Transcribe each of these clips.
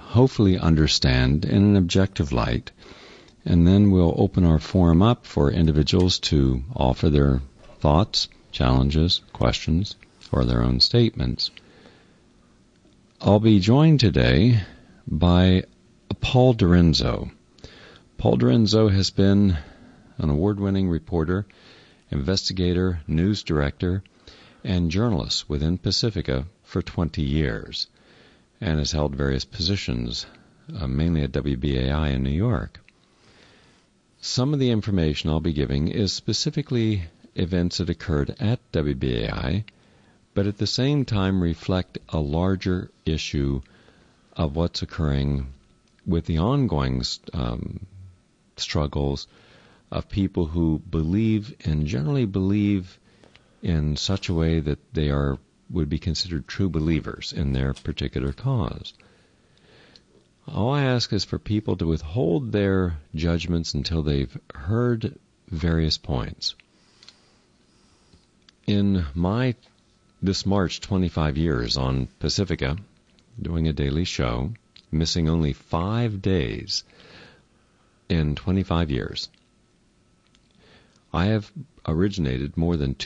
hopefully understand in an objective light, and then we'll open our forum up for individuals to offer their thoughts, challenges, questions, or their own statements. I'll be joined today by Paul Dorenzo. Paul Dorenzo has been an award-winning reporter, investigator, news director, and journalist within Pacifica for 20 years, and has held various positions, mainly at WBAI in New York. Some of the information I'll be giving is specifically events that occurred at WBAI, but at the same time reflect a larger issue of what's occurring with the ongoing struggles of people who believe and generally believe in such a way that they would be considered true believers in their particular cause. All I ask is for people to withhold their judgments until they've heard various points. In this March 25 years on Pacifica, doing a daily show, missing only 5 days in 25 years, I have originated more than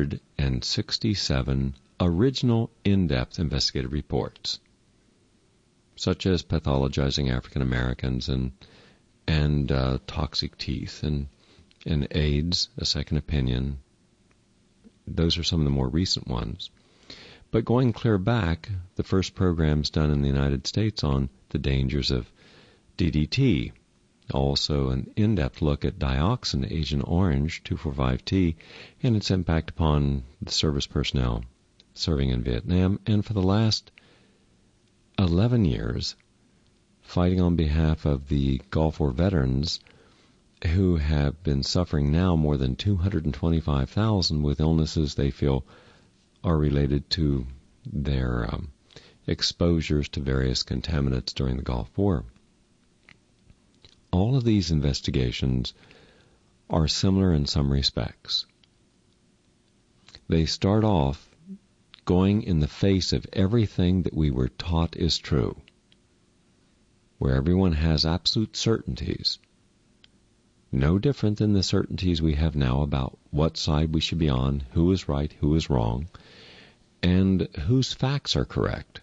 267 original in-depth investigative reports, such as pathologizing African Americans and toxic teeth and AIDS, a second opinion. Those are some of the more recent ones. But going clear back, the first programs done in the United States on the dangers of DDT, also an in-depth look at dioxin, Agent Orange 2,4,5-T, and its impact upon the service personnel serving in Vietnam, and for the last 11 years, fighting on behalf of the Gulf War veterans who have been suffering now more than 225,000 with illnesses they feel are related to their exposures to various contaminants during the Gulf War. All of these investigations are similar in some respects. They start off going in the face of everything that we were taught is true, where everyone has absolute certainties, no different than the certainties we have now about what side we should be on, who is right, who is wrong, and whose facts are correct.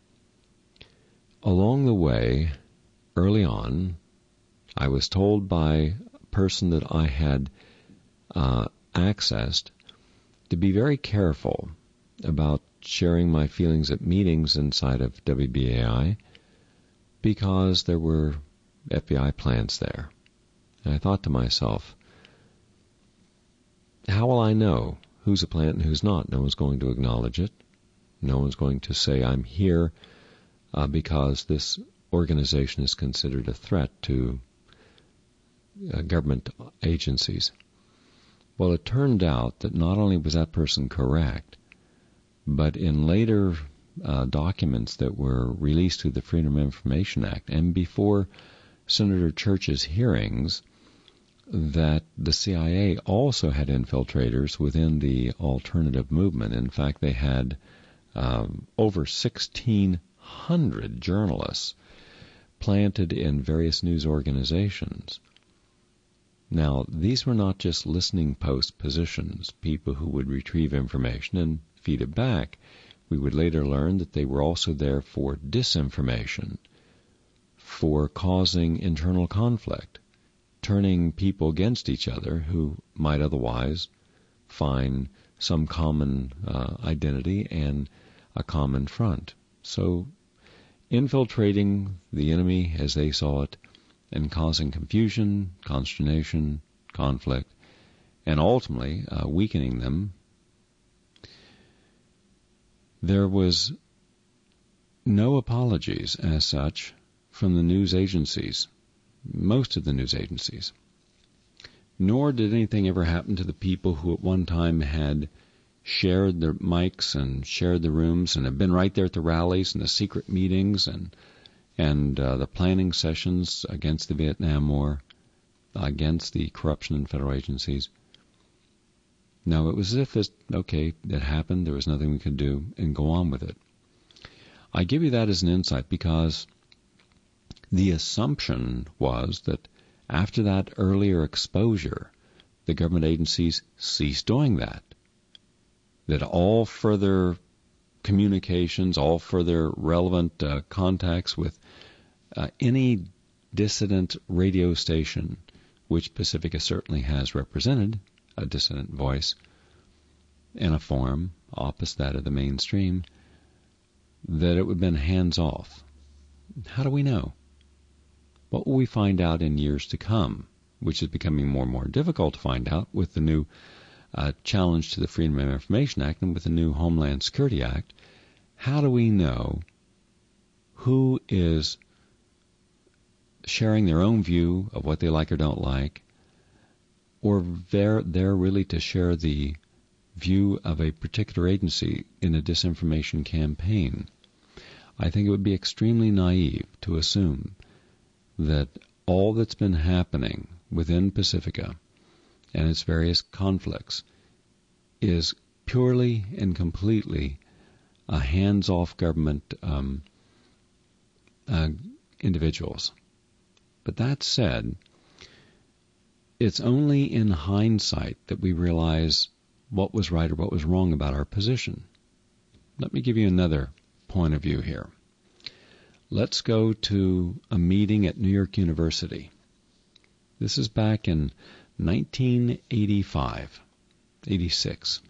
Along the way, early on, I was told by a person that I had accessed to be very careful about sharing my feelings at meetings inside of WBAI because there were FBI plants there. And I thought to myself, how will I know who's a plant and who's not? No one's going to acknowledge it. No one's going to say I'm here because this organization is considered a threat to government agencies. Well, it turned out that not only was that person correct, but in later documents that were released through the Freedom of Information Act and before Senator Church's hearings, that the CIA also had infiltrators within the alternative movement. In fact, they had over 1,600 journalists planted in various news organizations. Now, these were not just listening post positions, people who would retrieve information and feed it back. We would later learn that they were also there for disinformation, for causing internal conflict, turning people against each other who might otherwise find some common identity and a common front. So infiltrating the enemy as they saw it and causing confusion, consternation, conflict, and ultimately weakening them. There was no apologies as such from the news agencies, most of the news agencies, nor did anything ever happen to the people who at one time had shared their mics and shared the rooms and have been right there at the rallies and the secret meetings and the planning sessions against the Vietnam War, against the corruption in federal agencies. No, it was as if it happened, there was nothing we could do, and go on with it. I give you that as an insight because The assumption was that after that earlier exposure, the government agencies ceased doing that. That all further communications, all further relevant contacts with any dissident radio station, which Pacifica certainly has represented, a dissident voice, in a form opposite that of the mainstream, that it would have been hands-off. How do we know? What will we find out in years to come, which is becoming more and more difficult to find out with the new challenge to the Freedom of Information Act and with the new Homeland Security Act? How do we know who is sharing their own view of what they like or don't like, or they're really to share the view of a particular agency in a disinformation campaign? I think it would be extremely naive to assume that all that's been happening within Pacifica and its various conflicts is purely and completely a hands-off government individuals. But that said, it's only in hindsight that we realize what was right or what was wrong about our position. Let me give you another point of view here. Let's go to a meeting at New York University. This is back in 1985, 86.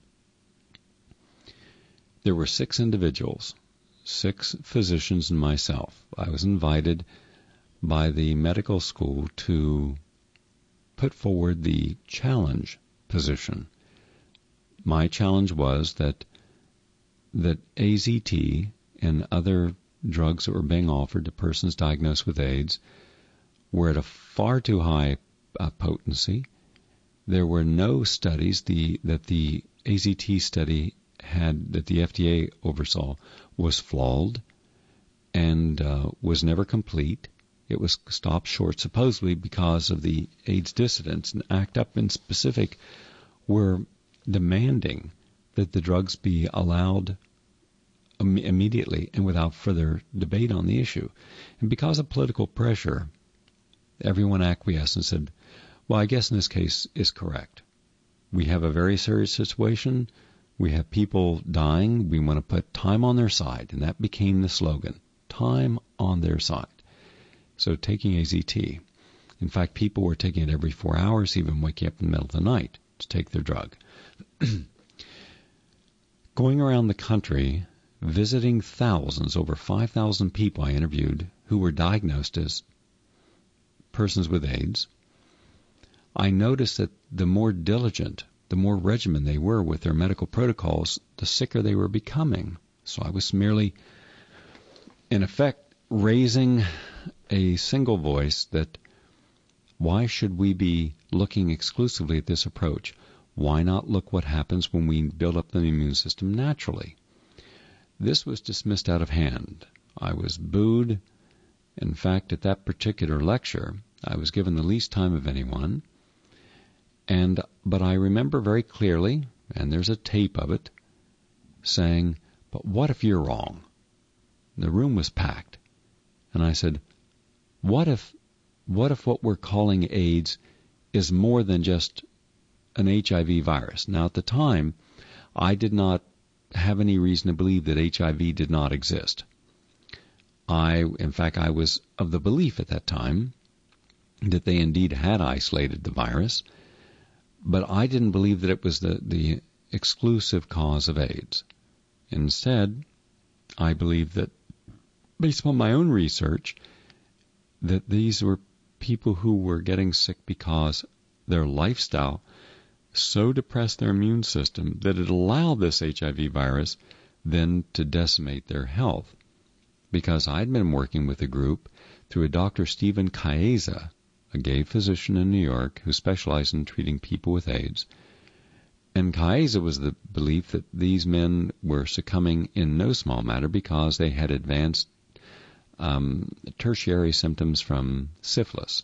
There were 6 individuals, 6 physicians and myself. I was invited by the medical school to put forward the challenge position. My challenge was that AZT and other drugs that were being offered to persons diagnosed with AIDS were at a far too high potency. There were no studies that the AZT study had, that the FDA oversaw, was flawed and was never complete. It was stopped short supposedly because of the AIDS dissidents, and ACT UP in specific were demanding that the drugs be allowed immediately and without further debate on the issue. And because of political pressure, everyone acquiesced and said, well, I guess in this case is correct. We have a very serious situation. We have people dying. We want to put time on their side. And that became the slogan, time on their side. So taking AZT. In fact, people were taking it every 4 hours, even waking up in the middle of the night to take their drug. Going around the country, visiting thousands, over 5,000 people I interviewed who were diagnosed as persons with AIDS, I noticed that the more diligent, the more regimented they were with their medical protocols, the sicker they were becoming. So I was merely, in effect, raising a single voice that why should we be looking exclusively at this approach? Why not look what happens when we build up the immune system naturally? This was dismissed out of hand. I was booed. In fact, at that particular lecture, I was given the least time of anyone. But I remember very clearly, and there's a tape of it, saying, but what if you're wrong? The room was packed. And I said, what if what we're calling AIDS is more than just an HIV virus? Now, at the time, I did not have any reason to believe that HIV did not exist. In fact, I was of the belief at that time that they indeed had isolated the virus, but I didn't believe that it was the exclusive cause of AIDS. Instead, I believed that, based on my own research, that these were people who were getting sick because their lifestyle so depressed their immune system that it allowed this HIV virus then to decimate their health. Because I'd been working with a group through a Dr. Stephen Kaeza, a gay physician in New York who specialized in treating people with AIDS. And Kaeza was the belief that these men were succumbing in no small matter because they had advanced tertiary symptoms from syphilis.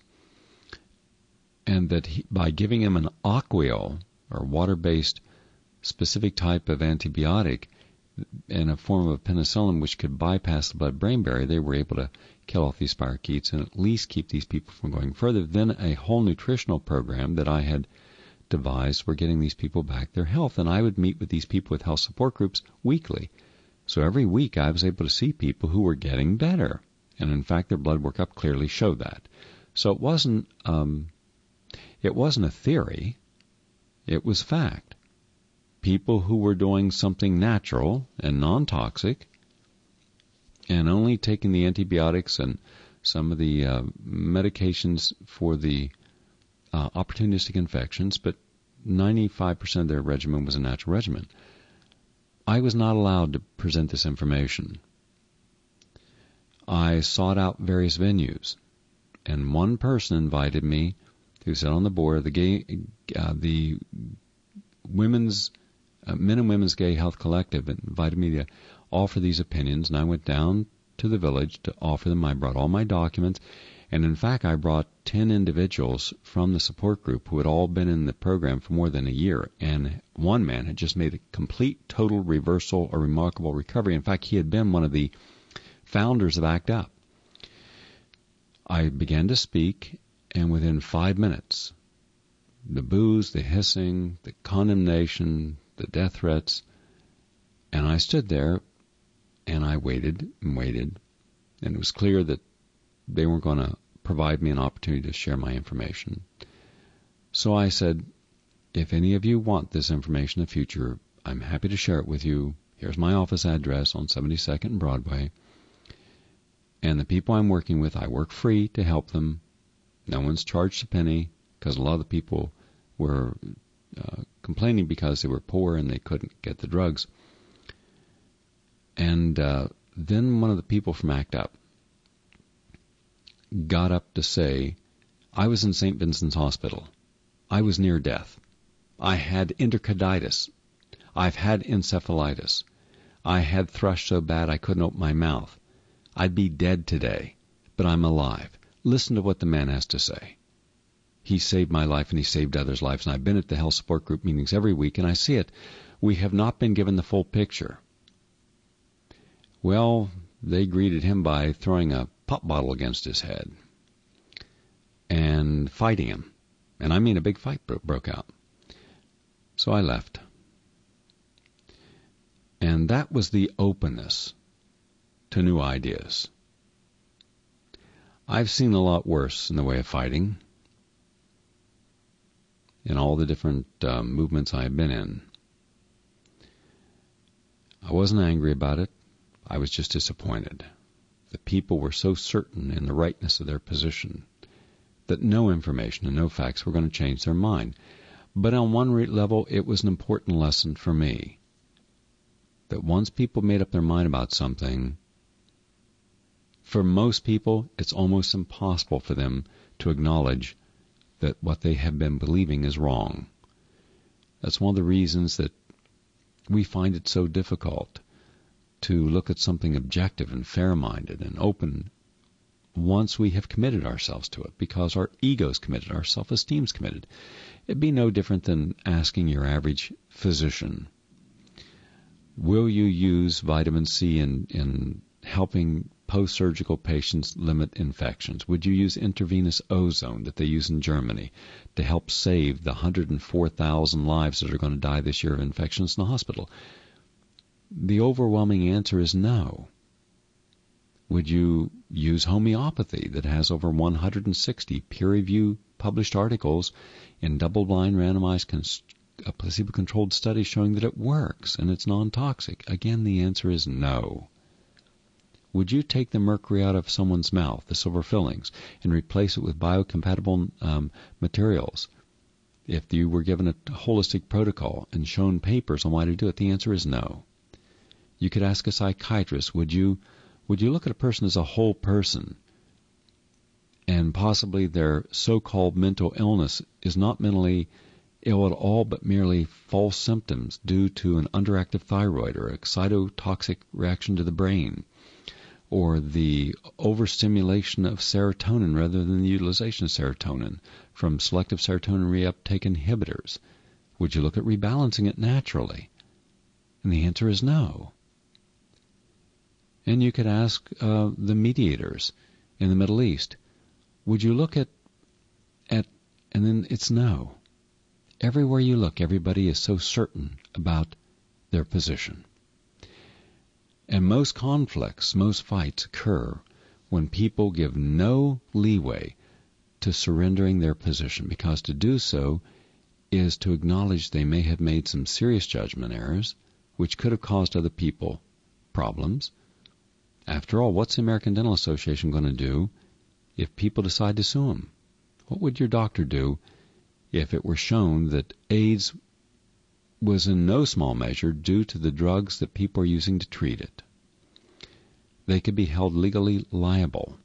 And that by giving him an Aquil, or water-based specific type of antibiotic in a form of penicillin which could bypass the blood-brain barrier, they were able to kill off these spirochetes and at least keep these people from going further. Then a whole nutritional program that I had devised for getting these people back their health. And I would meet with these people with health support groups weekly. So every week I was able to see people who were getting better. And in fact, their blood workup clearly showed that. So it wasn't a theory. It was fact. People who were doing something natural and non-toxic and only taking the antibiotics and some of the medications for the opportunistic infections, but 95% of their regimen was a natural regimen. I was not allowed to present this information. I sought out various venues, and one person invited me, who sat on the board of the women's Men and Women's Gay Health Collective, invited me to offer these opinions, and I went down to the village to offer them. I brought all my documents, and in fact I brought 10 individuals from the support group who had all been in the program for more than a year, and one man had just made a complete, total reversal, a remarkable recovery. In fact, he had been one of the founders of ACT UP. I began to speak, and within 5 minutes, the boos, the hissing, the condemnation, the death threats, and I stood there and I waited and waited, and it was clear that they weren't going to provide me an opportunity to share my information. So I said, if any of you want this information in the future, I'm happy to share it with you. Here's my office address on 72nd and Broadway. And the people I'm working with, I work free to help them. No one's charged a penny, because a lot of the people were complaining because they were poor and they couldn't get the drugs. And then one of the people from ACT UP got up to say, I was in St. Vincent's Hospital. I was near death. I had endocarditis. I've had encephalitis. I had thrush so bad I couldn't open my mouth. I'd be dead today, but I'm alive. Listen to what the man has to say. He saved my life and he saved others' lives. And I've been at the health support group meetings every week and I see it. We have not been given the full picture. Well, they greeted him by throwing a pop bottle against his head and fighting him. And I mean a big fight broke out. So I left. And that was the openness to new ideas. I've seen a lot worse in the way of fighting in all the different movements I've been in. I wasn't angry about it. I was just disappointed. The people were so certain in the rightness of their position that no information and no facts were going to change their mind. But on one level, it was an important lesson for me that once people made up their mind about something, for most people, it's almost impossible for them to acknowledge that what they have been believing is wrong. That's one of the reasons that we find it so difficult to look at something objective and fair-minded and open once we have committed ourselves to it, because our ego's committed, our self-esteem's committed. It'd be no different than asking your average physician, will you use vitamin C in helping post-surgical patients limit infections? Would you use intravenous ozone that they use in Germany to help save the 104,000 lives that are going to die this year of infections in the hospital? The overwhelming answer is no. Would you use homeopathy that has over 160 peer-reviewed published articles in double-blind randomized placebo-controlled studies showing that it works and it's non-toxic? Again, the answer is no. Would you take the mercury out of someone's mouth, the silver fillings, and replace it with biocompatible materials? If you were given a holistic protocol and shown papers on why to do it, the answer is no. You could ask a psychiatrist, would you look at a person as a whole person, and possibly their so-called mental illness is not mentally ill at all, but merely false symptoms due to an underactive thyroid or a cytotoxic reaction to the brain, or the overstimulation of serotonin rather than the utilization of serotonin from selective serotonin reuptake inhibitors? Would you look at rebalancing it naturally? And the answer is no. And you could ask the mediators, in the Middle East. Would you look at, and then it's no. Everywhere you look, everybody is so certain about their position. And most conflicts, most fights occur when people give no leeway to surrendering their position, because to do so is to acknowledge they may have made some serious judgment errors, which could have caused other people problems. After all, what's the American Dental Association going to do if people decide to sue them? What would your doctor do if it were shown that AIDS was in no small measure due to the drugs that people are using to treat it? They could be held legally liable.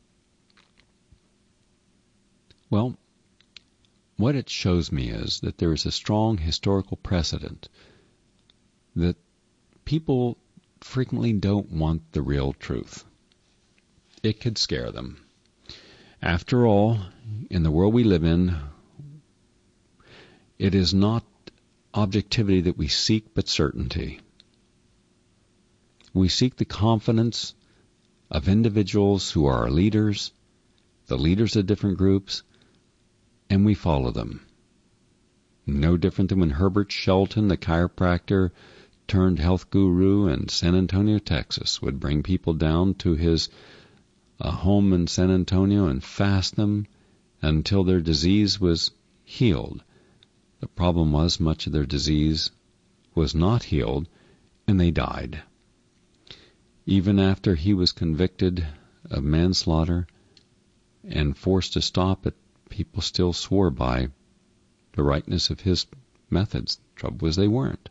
Well, what it shows me is that there is a strong historical precedent that people frequently don't want the real truth. It could scare them. After all, in the world we live in, it is not objectivity that we seek, but certainty. We seek the confidence of individuals who are our leaders, the leaders of different groups, and we follow them. No different than when Herbert Shelton, the chiropractor turned health guru in San Antonio, Texas, would bring people down to his home in San Antonio and fast them until their disease was healed. The problem was much of their disease was not healed, and they died. Even after he was convicted of manslaughter and forced to stop it, people still swore by the rightness of his methods. The trouble was they weren't.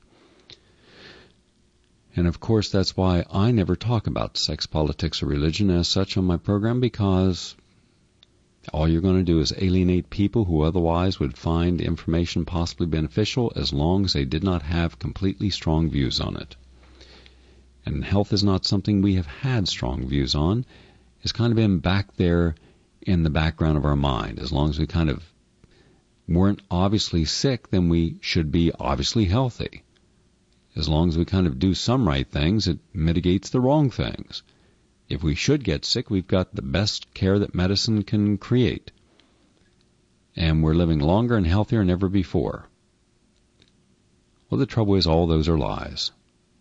And of course that's why I never talk about sex, politics, or religion as such on my program, because all you're going to do is alienate people who otherwise would find information possibly beneficial, as long as they did not have completely strong views on it. And health is not something we have had strong views on. It's kind of been back there in the background of our mind. As long as we kind of weren't obviously sick, then we should be obviously healthy. As long as we kind of do some right things, it mitigates the wrong things. If we should get sick, we've got the best care that medicine can create. And we're living longer and healthier than ever before. Well, the trouble is all those are lies.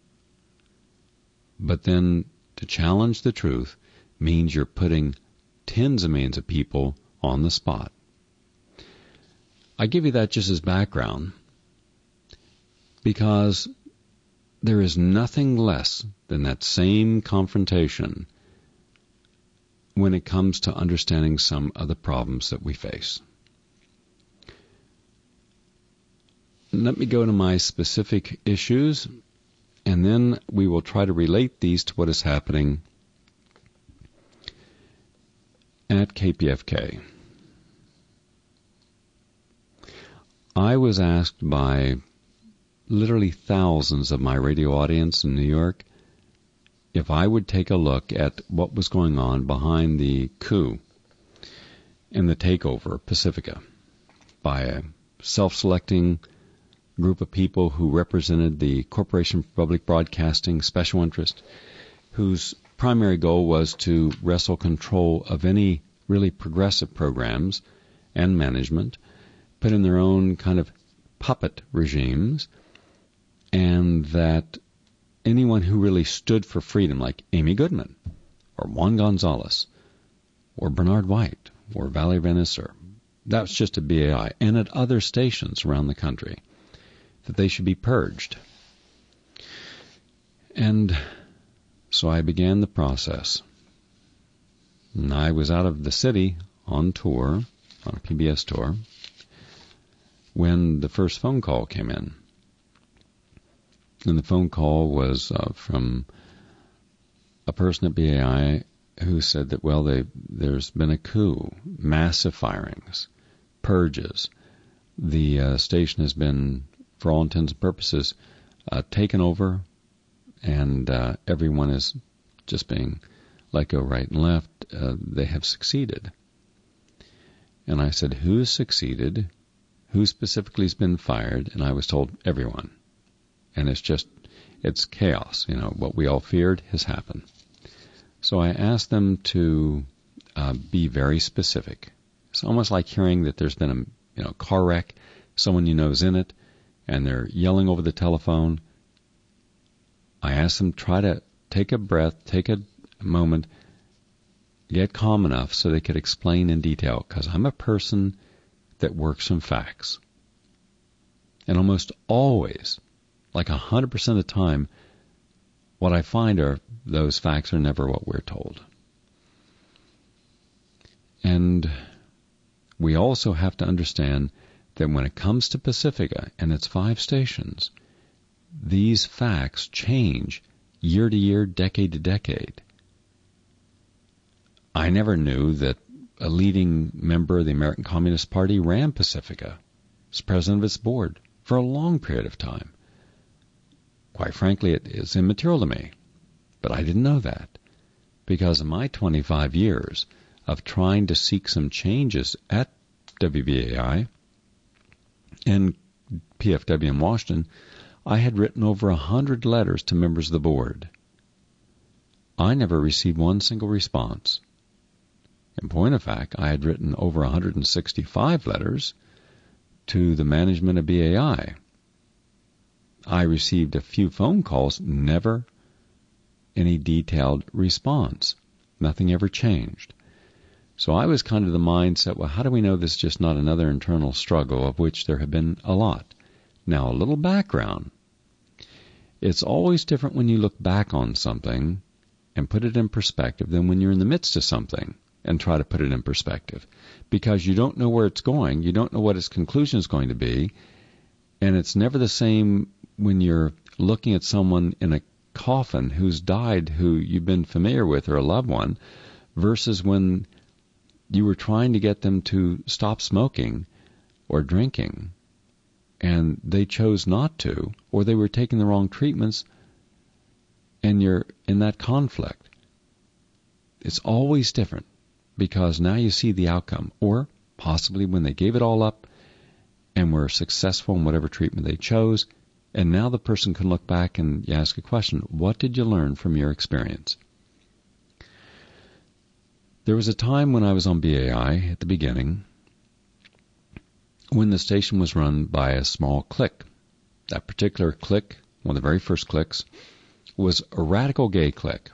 But then to challenge the truth means you're putting tens of millions of people on the spot. I give you that just as background because there is nothing less than that same confrontation when it comes to understanding some of the problems that we face. Let me go to my specific issues, and then we will try to relate these to what is happening at KPFK. I was asked by literally thousands of my radio audience in New York if I would take a look at what was going on behind the coup and the takeover of Pacifica by a self-selecting group of people who represented the Corporation for Public Broadcasting special interest, whose primary goal was to wrestle control of any really progressive programs and management, put in their own kind of puppet regimes, and that anyone who really stood for freedom, like Amy Goodman, or Juan Gonzalez, or Bernard White, or Valerie Venice, that's just a BAI, and at other stations around the country, that they should be purged. And so I began the process. And I was out of the city on tour, on a PBS tour, when the first phone call came in. And the phone call was from a person at BAI who said that, well, there's been a coup, massive firings, purges. The station has been, for all intents and purposes, taken over, and everyone is just being let go right and left. They have succeeded. And I said, who's succeeded? Who specifically has been fired? And I was told, everyone. And it's chaos. You know, what we all feared has happened. So I asked them to be very specific. It's almost like hearing that there's been a car wreck, someone you know is in it, and they're yelling over the telephone. I ask them, try to take a breath, take a moment, get calm enough so they could explain in detail, because I'm a person that works from facts. And almost always, like 100% of the time, what I find are those facts are never what we're told. And we also have to understand that when it comes to Pacifica and its 5 stations, these facts change year to year, decade to decade. I never knew that a leading member of the American Communist Party ran Pacifica as president of its board for a long period of time. Quite frankly, it is immaterial to me, but I didn't know that because of my 25 years of trying to seek some changes at WBAI and PFW in Washington. I had written over 100 letters to members of the board. I never received one single response. In point of fact, I had written over 165 letters to the management of BAI. I received a few phone calls, never any detailed response. Nothing ever changed. So I was kind of the mindset, well, how do we know this is just not another internal struggle, of which there have been a lot? Now, a little background. It's always different when you look back on something and put it in perspective than when you're in the midst of something and try to put it in perspective. Because you don't know where it's going, you don't know what its conclusion is going to be, and it's never the same when you're looking at someone in a coffin who's died, who you've been familiar with, or a loved one, versus when you were trying to get them to stop smoking or drinking, and they chose not to, or they were taking the wrong treatments, and you're in that conflict. It's always different, because now you see the outcome, or possibly when they gave it all up and were successful in whatever treatment they chose, and now the person can look back and you ask a question, what did you learn from your experience? There was a time when I was on BAI at the beginning when the station was run by a small clique. That particular clique, one of the very first cliques, was a radical gay clique.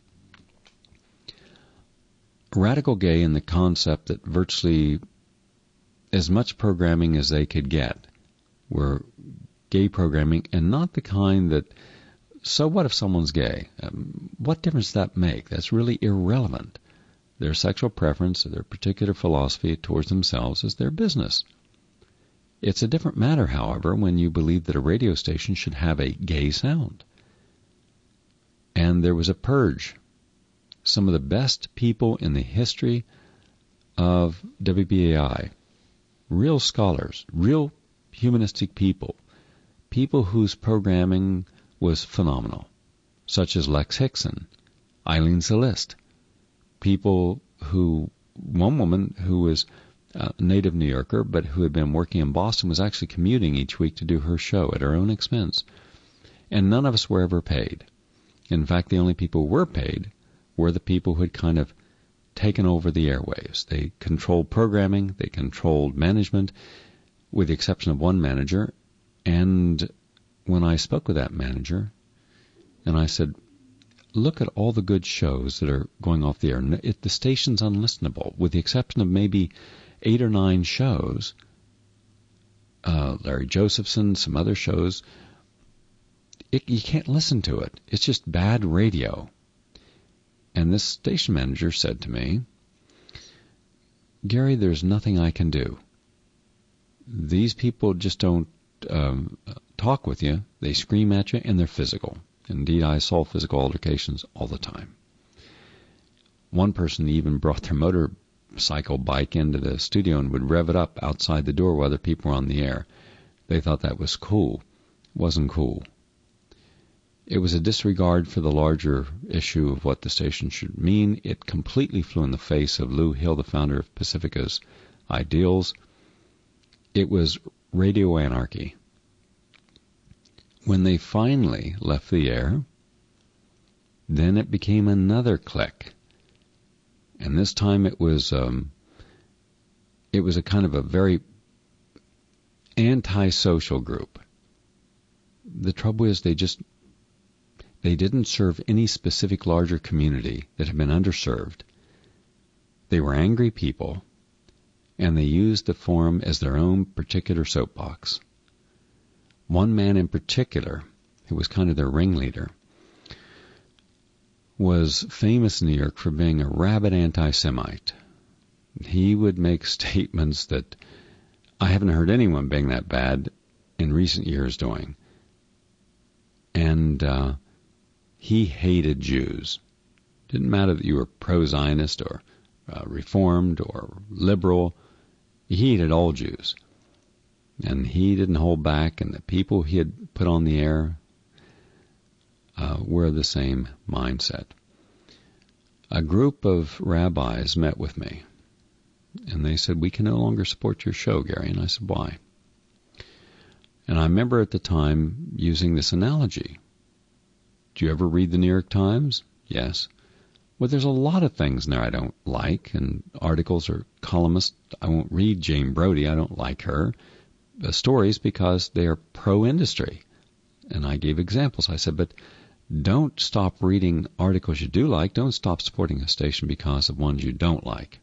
Radical gay in the concept that virtually as much programming as they could get were gay programming, and not the kind that, so what if someone's gay? What difference does that make? That's really irrelevant. Their sexual preference or their particular philosophy towards themselves is their business. It's a different matter, however, when you believe that a radio station should have a gay sound. And there was a purge. Some of the best people in the history of WBAI, real scholars, real humanistic people, people whose programming was phenomenal, such as Lex Hickson, Eileen Celeste, people who, one woman who was a native New Yorker but who had been working in Boston was actually commuting each week to do her show at her own expense. And none of us were ever paid. In fact, the only people who were paid were the people who had kind of taken over the airwaves. They controlled programming, they controlled management, with the exception of one manager. And when I spoke with that manager, and I said, look at all the good shows that are going off the air. The station's unlistenable, with the exception of maybe 8 or 9 shows. Larry Josephson, some other shows. You can't listen to it. It's just bad radio. And this station manager said to me, Gary, there's nothing I can do. These people just don't talk with you. They scream at you, and they're physical. Indeed, I saw physical altercations all the time. One person even brought their motorcycle bike into the studio and would rev it up outside the door while other people were on the air. They thought that was cool. It wasn't cool. It was a disregard for the larger issue of what the station should mean. It completely flew in the face of Lou Hill, the founder of Pacifica's ideals. It was radio anarchy. When they finally left the air, then it became another clique And this time it was a kind of a very antisocial group. The trouble is they didn't serve any specific larger community that had been underserved. They were angry people, and they used the forum as their own particular soapbox. One man in particular, who was kind of their ringleader, was famous in New York for being a rabid anti-Semite. He would make statements that I haven't heard anyone being that bad in recent years doing. And he hated Jews. Didn't matter that you were pro-Zionist or Reformed or liberal. He hated all Jews. And he didn't hold back, and the people he had put on the air were the same mindset. A group of rabbis met with me, and they said, we can no longer support your show, Gary. And I said, why? And I remember at the time using this analogy. Do you ever read the New York Times? Yes. Well, there's a lot of things in there I don't like, and articles or columnists. I won't read Jane Brody. I don't like her. Stories because they are pro-industry. And I gave examples. I said, but don't stop reading articles you do like. Don't stop supporting a station because of ones you don't like.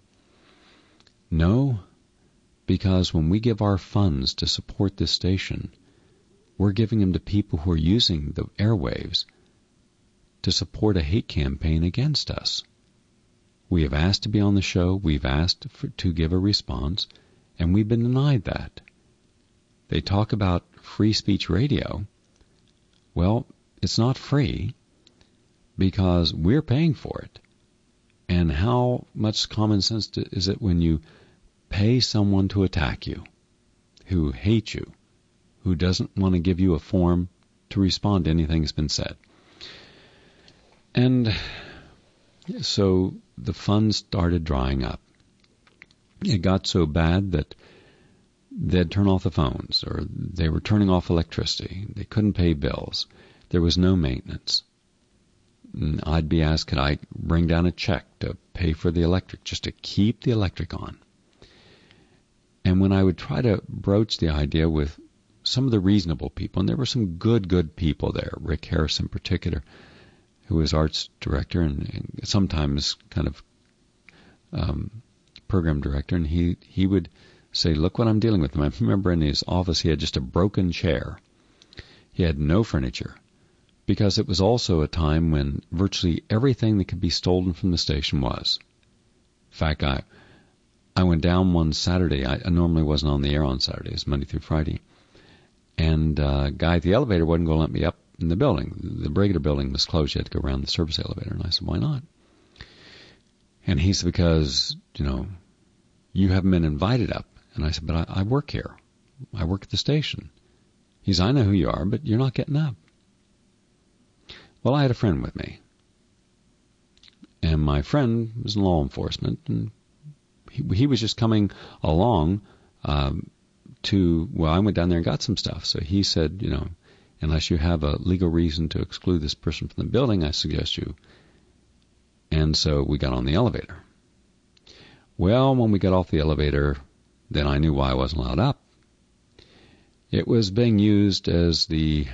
No, because when we give our funds to support this station, we're giving them to people who are using the airwaves to support a hate campaign against us. We have asked to be on the show. We've asked to give a response, and we've been denied that. They talk about free speech radio. Well, it's not free because we're paying for it. And how much common sense is it when you pay someone to attack you, who hates you, who doesn't want to give you a forum to respond to anything that's been said? And so the funds started drying up. It got so bad that they'd turn off the phones, or they were turning off electricity. They couldn't pay bills. There was no maintenance. And I'd be asked, could I bring down a check to pay for the electric, just to keep the electric on? And when I would try to broach the idea with some of the reasonable people, and there were some good people there, Rick Harris in particular, who was arts director and sometimes kind of program director, and he would say, look what I'm dealing with. And I remember in his office he had just a broken chair. He had no furniture, because it was also a time when virtually everything that could be stolen from the station was. In fact, I went down one Saturday. I normally wasn't on the air on Saturdays, Monday through Friday. And a guy at the elevator wasn't going to let me up in the building. The regular building was closed. You had to go around the service elevator. And I said, why not? And he said, because, you haven't been invited up. And I said, but I work here. I work at the station. He said, I know who you are, but you're not getting up. Well, I had a friend with me. And my friend was in law enforcement, and he was just coming along I went down there and got some stuff. So he said, unless you have a legal reason to exclude this person from the building, I suggest you. And so we got on the elevator. Well, when we got off the elevator, then I knew why I wasn't allowed up. It was being used as the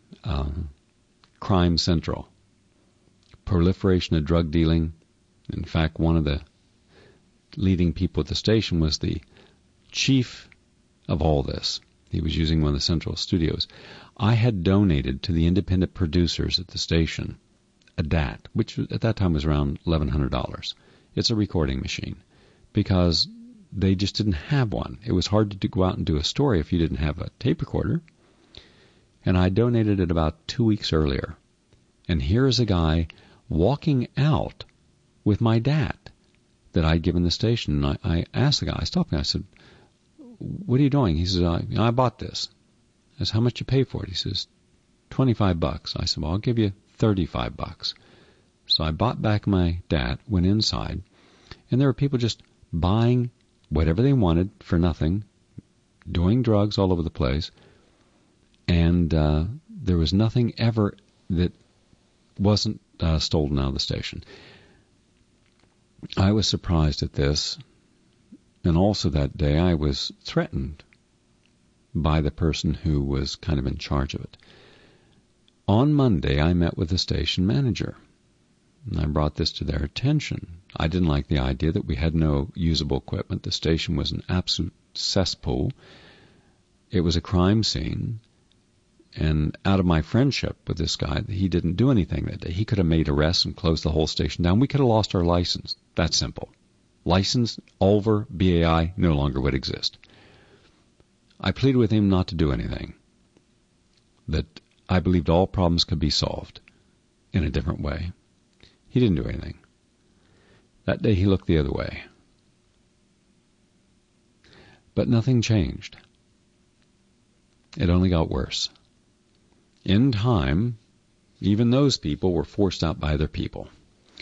crime central. Proliferation of drug dealing. In fact, one of the leading people at the station was the chief of all this. He was using one of the central studios. I had donated to the independent producers at the station a DAT, which at that time was around $1,100. It's a recording machine, because they just didn't have one. It was hard to go out and do a story if you didn't have a tape recorder. And I donated it about 2 weeks earlier. And here is a guy walking out with my DAT that I'd given the station. And I asked the guy, I stopped him, I said, what are you doing? He says, I bought this. I said, how much you pay for it? He says, $25. I said, well, I'll give you $35. So I bought back my DAT, went inside, and there were people just buying whatever they wanted for nothing, doing drugs all over the place, and there was nothing ever that wasn't stolen out of the station. I was surprised at this, and also that day I was threatened by the person who was kind of in charge of it. On Monday, I met with the station manager, and I brought this to their attention. I didn't like the idea that we had no usable equipment. The station was an absolute cesspool. It was a crime scene. And out of my friendship with this guy, he didn't do anything that day. He could have made arrests and closed the whole station down. We could have lost our license. That's simple. License over BAI no longer would exist. I pleaded with him not to do anything, that I believed all problems could be solved in a different way. He didn't do anything. That day he looked the other way. But nothing changed. It only got worse. In time, even those people were forced out by other people.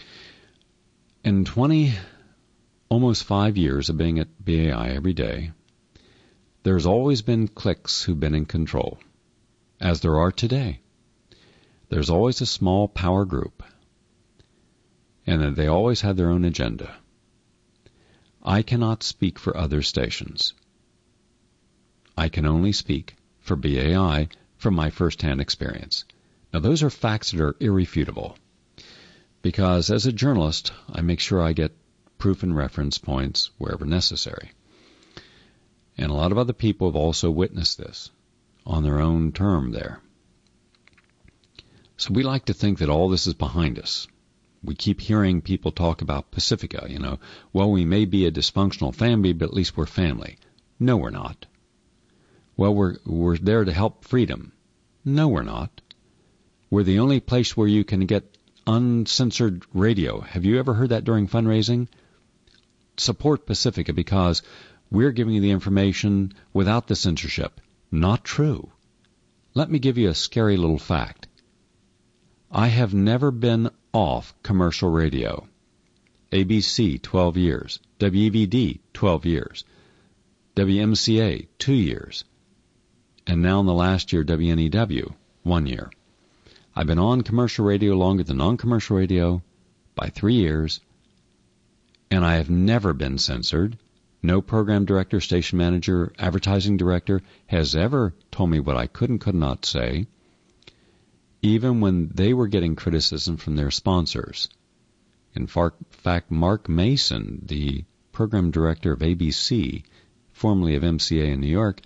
In almost 5 years of being at BAI every day, there's always been cliques who've been in control, as there are today. There's always a small power group, and that they always have their own agenda. I cannot speak for other stations. I can only speak for BAI from my first-hand experience. Now, those are facts that are irrefutable, because as a journalist, I make sure I get proof and reference points wherever necessary. And a lot of other people have also witnessed this on their own term there. So we like to think that all this is behind us. We keep hearing people talk about Pacifica, well, we may be a dysfunctional family, but at least we're family. No, we're not. Well, we're there to help freedom. No, we're not. We're the only place where you can get uncensored radio. Have you ever heard that during fundraising? Support Pacifica because we're giving you the information without the censorship. Not true. Let me give you a scary little fact. I have never been off commercial radio. ABC, 12 years. WEVD, 12 years. WMCA, 2 years. And now in the last year, WNEW, 1 year. I've been on commercial radio longer than non-commercial radio by 3 years, and I have never been censored. No program director, station manager, advertising director has ever told me what I could and could not say, even when they were getting criticism from their sponsors. In fact, Mark Mason, the program director of ABC, formerly of MCA in New York,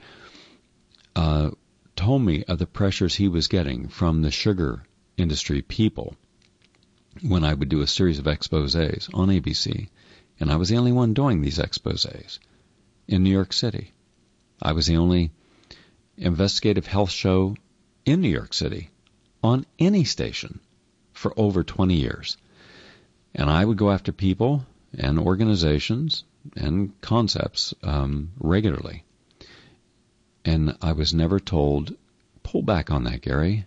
told me of the pressures he was getting from the sugar industry people when I would do a series of exposés on ABC. And I was the only one doing these exposés in New York City. I was the only investigative health show in New York City on any station for over 20 years. And I would go after people and organizations and concepts regularly. And I was never told, pull back on that, Gary.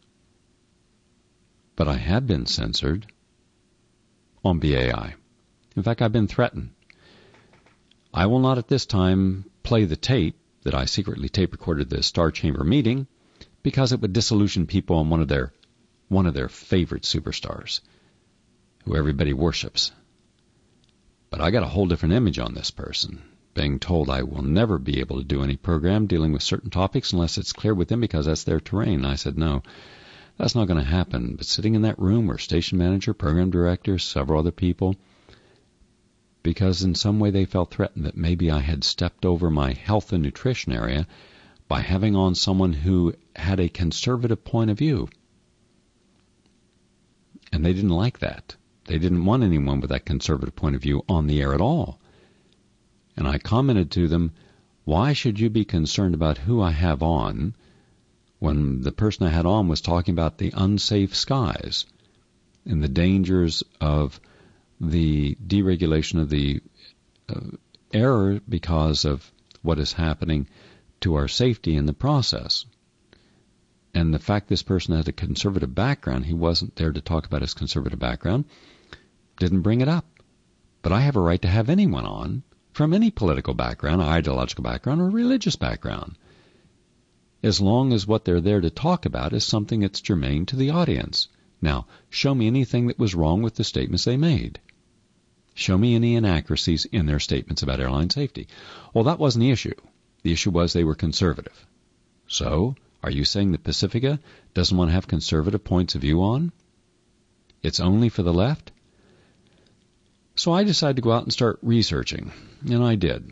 But I had been censored on BAI. In fact, I've been threatened. I will not at this time play the tape that I secretly tape recorded the Star Chamber meeting because it would disillusion people on one of their favorite superstars who everybody worships. But I got a whole different image on this person, being told I will never be able to do any program dealing with certain topics unless it's clear with them because that's their terrain. I said, no, that's not going to happen. But sitting in that room were station manager, program director, several other people, because in some way they felt threatened that maybe I had stepped over my health and nutrition area by having on someone who had a conservative point of view. And they didn't like that. They didn't want anyone with that conservative point of view on the air at all. And I commented to them, why should you be concerned about who I have on when the person I had on was talking about the unsafe skies and the dangers of the deregulation of the air because of what is happening to our safety in the process. And the fact this person had a conservative background, he wasn't there to talk about his conservative background, didn't bring it up. But I have a right to have anyone on from any political background, ideological background, or religious background, as long as what they're there to talk about is something that's germane to the audience. Now, show me anything that was wrong with the statements they made. Show me any inaccuracies in their statements about airline safety. Well, that wasn't the issue. The issue was they were conservative. So, are you saying that Pacifica doesn't want to have conservative points of view on? It's only for the left? So I decided to go out and start researching, and I did.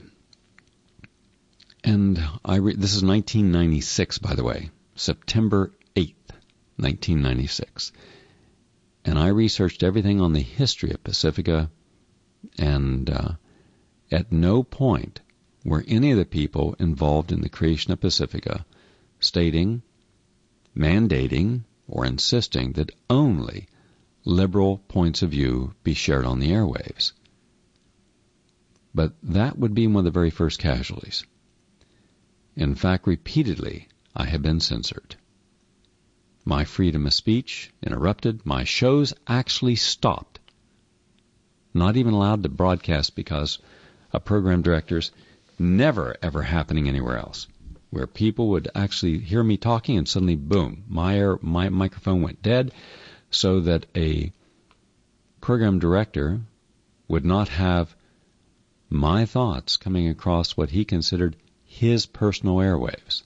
And this is 1996, by the way, September 8th, 1996. And I researched everything on the history of Pacifica, and at no point were any of the people involved in the creation of Pacifica stating, mandating, or insisting that only liberal points of view be shared on the airwaves. But that would be one of the very first casualties. In fact, repeatedly, I have been censored. My freedom of speech interrupted. My shows actually stopped. Not even allowed to broadcast because of program directors. Never, ever happening anywhere else. Where people would actually hear me talking and suddenly, boom, my microphone went dead, so that a program director would not have my thoughts coming across what he considered his personal airwaves.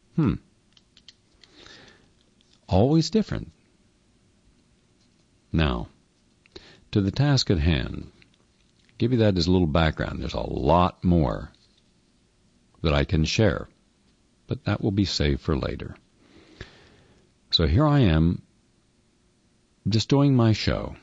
Always different. Now, to the task at hand, give you that as a little background. There's a lot more that I can share, but that will be saved for later. So here I am, just doing my show.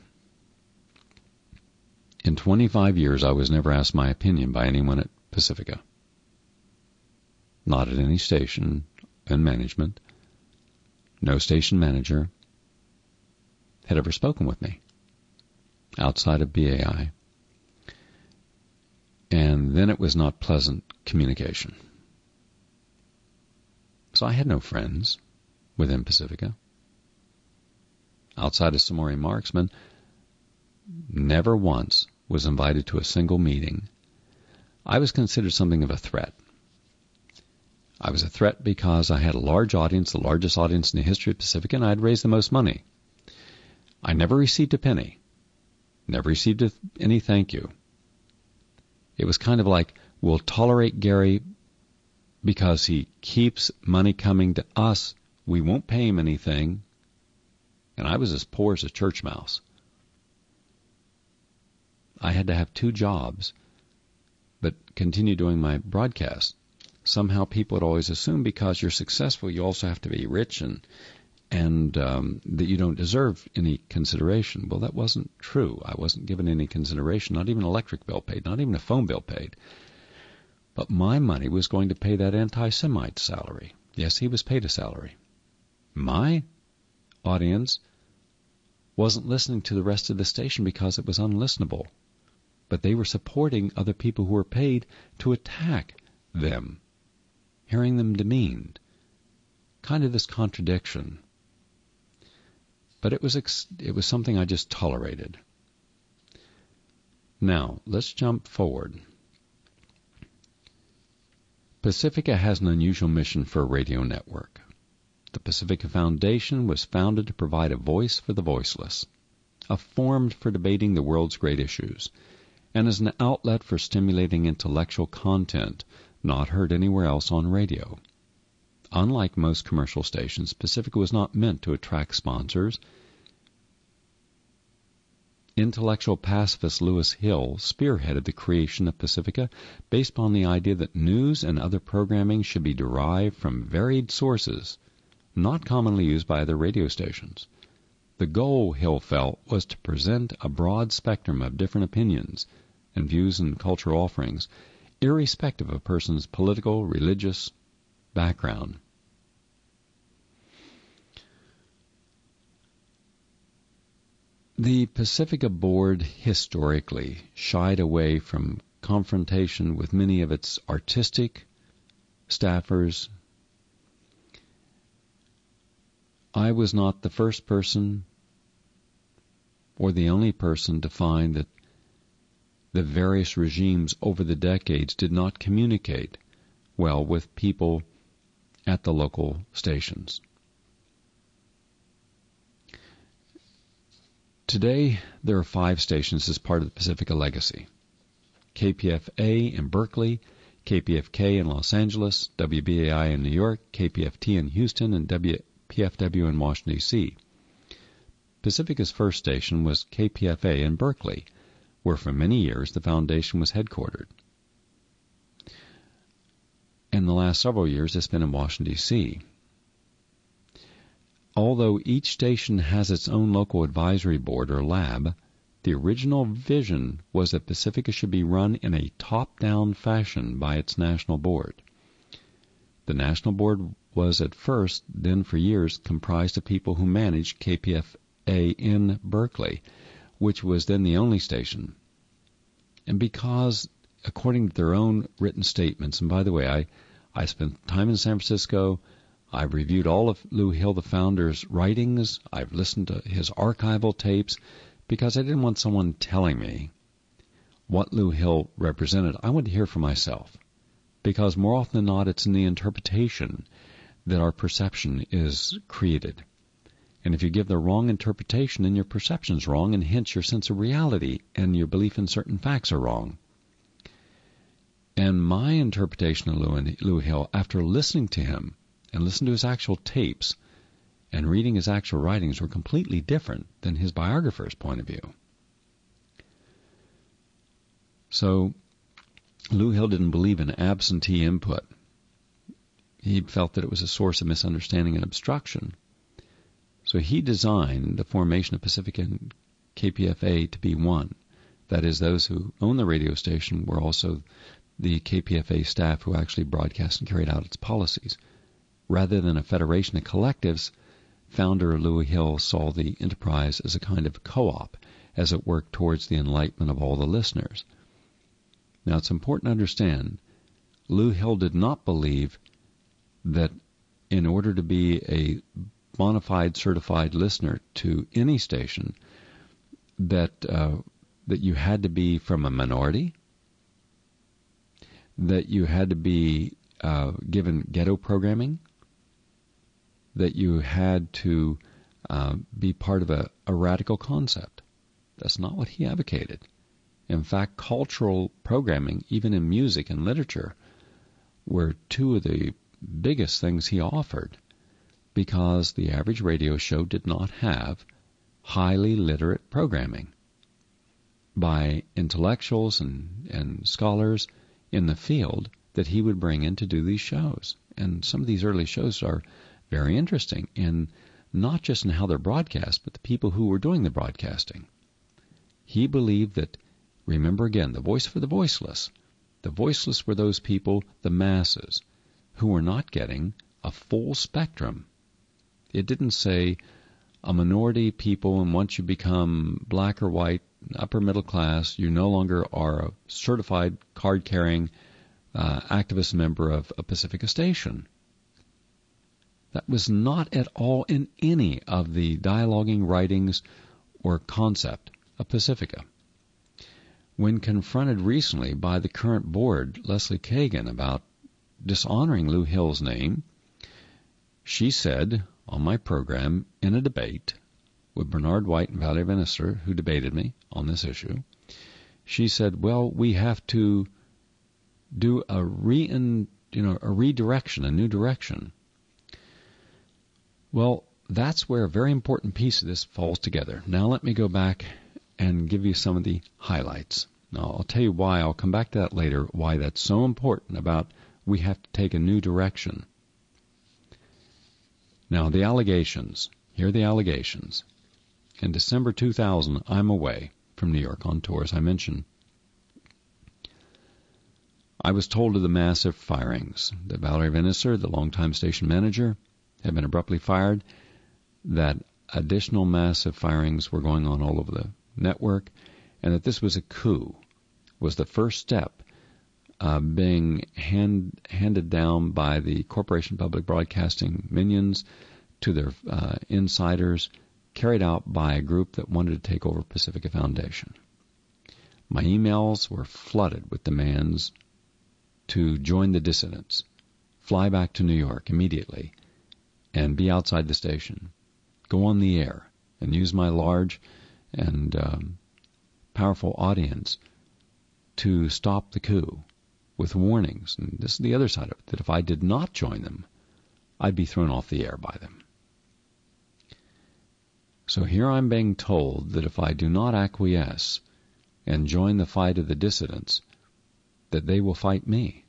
In 25 years, I was never asked my opinion by anyone at Pacifica. Not at any station in management. No station manager had ever spoken with me outside of BAI. And then it was not pleasant communication. So I had no friends within Pacifica. Outside of Samori Marksman, never once was invited to a single meeting. I was considered something of a threat. I was a threat because I had a large audience, the largest audience in the history of Pacifica, and I had raised the most money. I never received a penny. Never received any thank you. It was kind of like, we'll tolerate Gary because he keeps money coming to us. We won't pay him anything. And I was as poor as a church mouse. I had to have 2 jobs, but continue doing my broadcast. Somehow people would always assume because you're successful, you also have to be rich and that you don't deserve any consideration. Well, that wasn't true. I wasn't given any consideration, not even an electric bill paid, not even a phone bill paid. But my money was going to pay that anti-Semite salary. Yes, he was paid a salary. My audience wasn't listening to the rest of the station because it was unlistenable. But they were supporting other people who were paid to attack them, hearing them demeaned. Kind of this contradiction. But it was something I just tolerated. Now, let's jump forward. Pacifica has an unusual mission for a radio network. The Pacifica Foundation was founded to provide a voice for the voiceless, a forum for debating the world's great issues, and as an outlet for stimulating intellectual content not heard anywhere else on radio. Unlike most commercial stations, Pacifica was not meant to attract sponsors. Intellectual pacifist Lewis Hill spearheaded the creation of Pacifica based upon the idea that news and other programming should be derived from varied sources, not commonly used by other radio stations. The goal, Hill felt, was to present a broad spectrum of different opinions and views and cultural offerings, irrespective of a person's political, religious background. The Pacifica Board historically shied away from confrontation with many of its artistic staffers. I was not the first person or the only person to find that the various regimes over the decades did not communicate well with people at the local stations. Today, there are 5 stations as part of the Pacifica legacy. KPFA in Berkeley, KPFK in Los Angeles, WBAI in New York, KPFT in Houston, and WPFW in Washington, D.C. Pacifica's first station was KPFA in Berkeley, where for many years the foundation was headquartered. In the last several years, it's been in Washington, D.C. Although each station has its own local advisory board or lab, the original vision was that Pacifica should be run in a top-down fashion by its national board. The national board was at first, then for years, comprised of people who managed KPFA in Berkeley, which was then the only station. And because, according to their own written statements, and by the way, I spent time in San Francisco, I've reviewed all of Lou Hill, the founder's writings, I've listened to his archival tapes, because I didn't want someone telling me what Lou Hill represented. I wanted to hear for myself, because more often than not, it's in the interpretation that our perception is created. And if you give the wrong interpretation, then your perception's wrong, and hence your sense of reality and your belief in certain facts are wrong. And my interpretation of Lou Hill, after listening to him and listening to his actual tapes and reading his actual writings, were completely different than his biographer's point of view. So Lou Hill didn't believe in absentee input. He felt that it was a source of misunderstanding and obstruction. So he designed the formation of Pacifica and KPFA to be one. That is, those who own the radio station were also the KPFA staff who actually broadcast and carried out its policies. Rather than a federation of collectives, founder Lou Hill saw the enterprise as a kind of co-op as it worked towards the enlightenment of all the listeners. Now, it's important to understand, Lou Hill did not believe that in order to be a bona fide certified listener to any station, that you had to be from a minority, that you had to be given ghetto programming, that you had to be part of a radical concept. That's not what he advocated. In fact, cultural programming, even in music and literature, were two of the biggest things he offered, because the average radio show did not have highly literate programming by intellectuals and scholars in the field that he would bring in to do these shows. And some of these early shows are very interesting, in not just in how they're broadcast, but the people who were doing the broadcasting. He believed that, remember again, the voice for the voiceless. The voiceless were those people, the masses, who were not getting a full spectrum. It didn't say a minority people, and once you become black or white, upper middle class, you no longer are a certified card-carrying activist member of a Pacifica station. That was not at all in any of the dialoguing writings or concept of Pacifica. When confronted recently by the current board, Leslie Kagan, about dishonoring Lou Hill's name, she said on my program in a debate with Bernard White and Valerie Venister, who debated me on this issue, she said, well, we have to do a redirection, a new direction. Well, that's where a very important piece of this falls together. Now let me go back and give you some of the highlights. Now, I'll tell you why. I'll come back to that later, why that's so important about we have to take a new direction. Now, the allegations. Here are the allegations. In December 2000, I'm away from New York on tour, as I mentioned. I was told of the massive firings that Valerie Venister, the longtime station manager, had been abruptly fired, that additional massive firings were going on all over the network, and that this was a coup, was the first step being handed down by the Corporation Public Broadcasting minions to their insiders, carried out by a group that wanted to take over Pacifica Foundation. My emails were flooded with demands to join the dissidents, fly back to New York immediately, and be outside the station, go on the air, and use my large and powerful audience to stop the coup with warnings. And this is the other side of it, that if I did not join them, I'd be thrown off the air by them. So here I'm being told that if I do not acquiesce and join the fight of the dissidents, that they will fight me.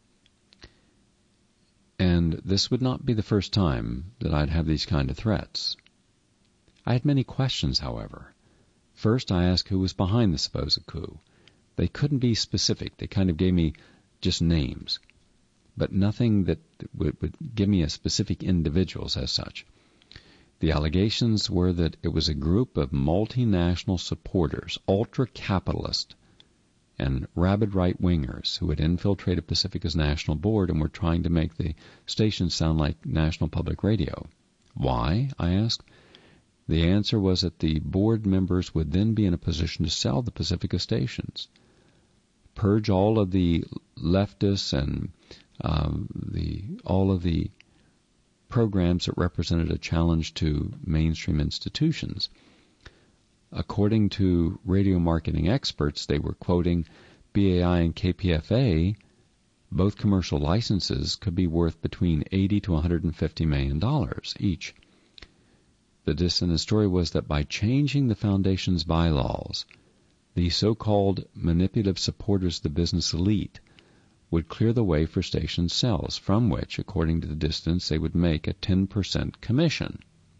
And this would not be the first time that I'd have these kind of threats. I had many questions, however. First, I asked who was behind the supposed coup. They couldn't be specific. They kind of gave me just names, but nothing that would give me a specific individuals as such. The allegations were that it was a group of multinational supporters, ultra-capitalist, and rabid right-wingers who had infiltrated Pacifica's national board and were trying to make the station sound like National Public Radio. Why? I asked. The answer was that the board members would then be in a position to sell the Pacifica stations, purge all of the leftists and all of the programs that represented a challenge to mainstream institutions. According to radio marketing experts, they were quoting BAI and KPFA. Both commercial licenses could be worth between $80 to $150 million each. The dissonant story was that by changing the foundation's bylaws, the so-called manipulative supporters of the business elite would clear the way for station sales, from which, according to the dissidents, they would make a 10% commission.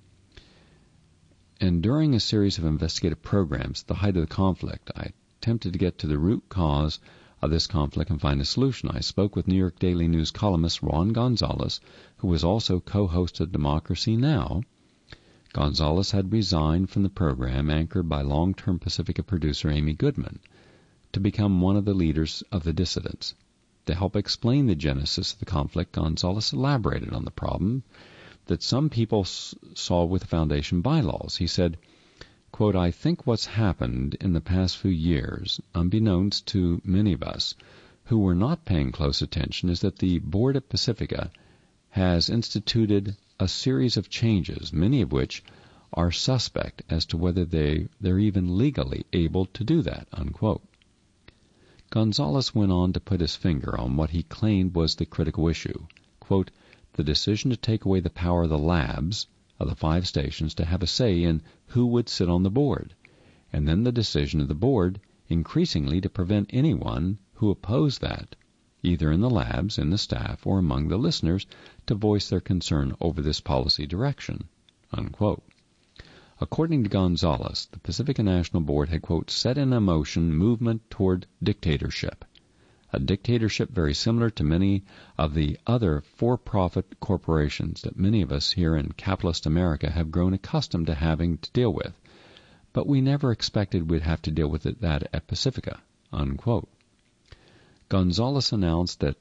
And during a series of investigative programs at the height of the conflict, I attempted to get to the root cause of this conflict and find a solution. I spoke with New York Daily News columnist Ron Gonzalez, who was also co-host of Democracy Now! Gonzalez had resigned from the program anchored by long-term Pacifica producer Amy Goodman to become one of the leaders of the dissidents. To help explain the genesis of the conflict, Gonzalez elaborated on the problem that some people saw with the Foundation bylaws. He said, quote, I think what's happened in the past few years, unbeknownst to many of us who were not paying close attention, is that the board at Pacifica has instituted a series of changes, many of which are suspect as to whether they're even legally able to do that, unquote. Gonzalez went on to put his finger on what he claimed was the critical issue. Quote, the decision to take away the power of the labs of the 5 stations to have a say in who would sit on the board, and then the decision of the board increasingly to prevent anyone who opposed that, either in the labs, in the staff, or among the listeners, to voice their concern over this policy direction, unquote. According to Gonzalez, the Pacifica National Board had, quote, set in motion movement toward dictatorship, a dictatorship very similar to many of the other for-profit corporations that many of us here in capitalist America have grown accustomed to having to deal with, but we never expected we'd have to deal with that at Pacifica, unquote. Gonzalez announced that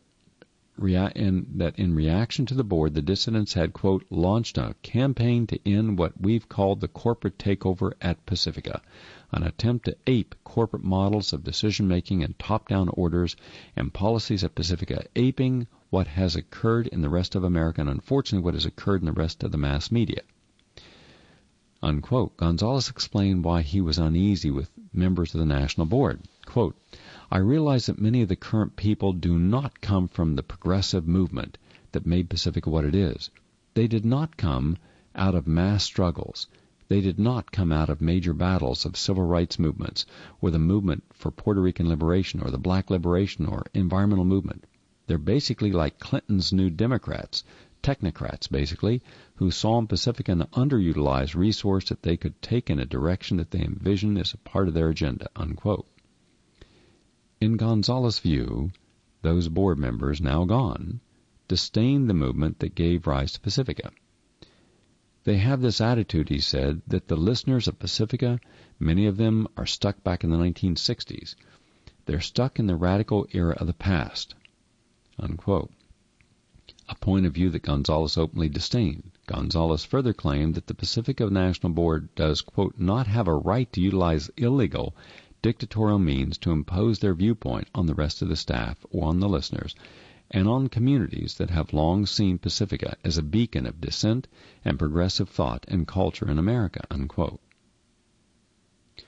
in reaction to the board, the dissidents had, quote, launched a campaign to end what we've called the corporate takeover at Pacifica, an attempt to ape corporate models of decision-making and top-down orders and policies at Pacifica, aping what has occurred in the rest of America and, unfortunately, what has occurred in the rest of the mass media, unquote. Gonzalez explained why he was uneasy with members of the National Board. Quote, I realize that many of the current people do not come from the progressive movement that made Pacifica what it is. They did not come out of mass struggles. They did not come out of major battles of civil rights movements or the movement for Puerto Rican liberation or the black liberation or environmental movement. They're basically like Clinton's New Democrats, technocrats basically, who saw in Pacifica an underutilized resource that they could take in a direction that they envisioned as a part of their agenda, unquote. In Gonzalez's view, those board members, now gone, disdained the movement that gave rise to Pacifica. They have this attitude, he said, that the listeners of Pacifica, many of them are stuck back in the 1960s. They're stuck in the radical era of the past, unquote. A point of view that Gonzalez openly disdained. Gonzalez further claimed that the Pacifica National Board does, quote, not have a right to utilize illegal dictatorial means to impose their viewpoint on the rest of the staff or on the listeners, and on communities that have long seen Pacifica as a beacon of dissent and progressive thought and culture in America, unquote.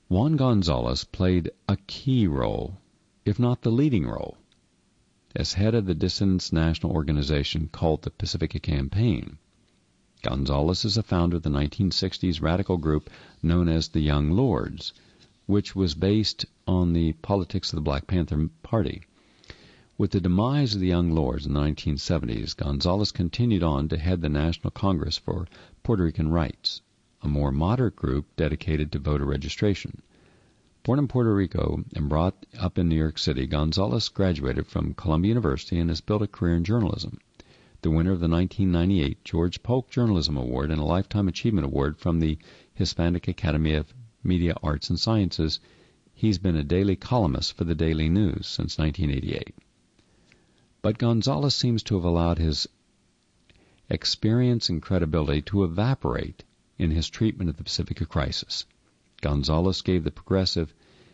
Juan Gonzalez played a key role, if not the leading role, as head of the dissidents' national organization called the Pacifica Campaign. Gonzalez is a founder of the 1960s radical group known as the Young Lords, which was based on the politics of the Black Panther Party. With the demise of the Young Lords in the 1970s, Gonzalez continued on to head the National Congress for Puerto Rican Rights, a more moderate group dedicated to voter registration. Born in Puerto Rico and brought up in New York City, Gonzalez graduated from Columbia University and has built a career in journalism. The winner of the 1998 George Polk Journalism Award and a Lifetime Achievement Award from the Hispanic Academy of Media Arts and Sciences, he's been a daily columnist for the Daily News since 1988. But Gonzalez seems to have allowed his experience and credibility to evaporate in his treatment of the Pacifica crisis. Gonzalez gave the progressive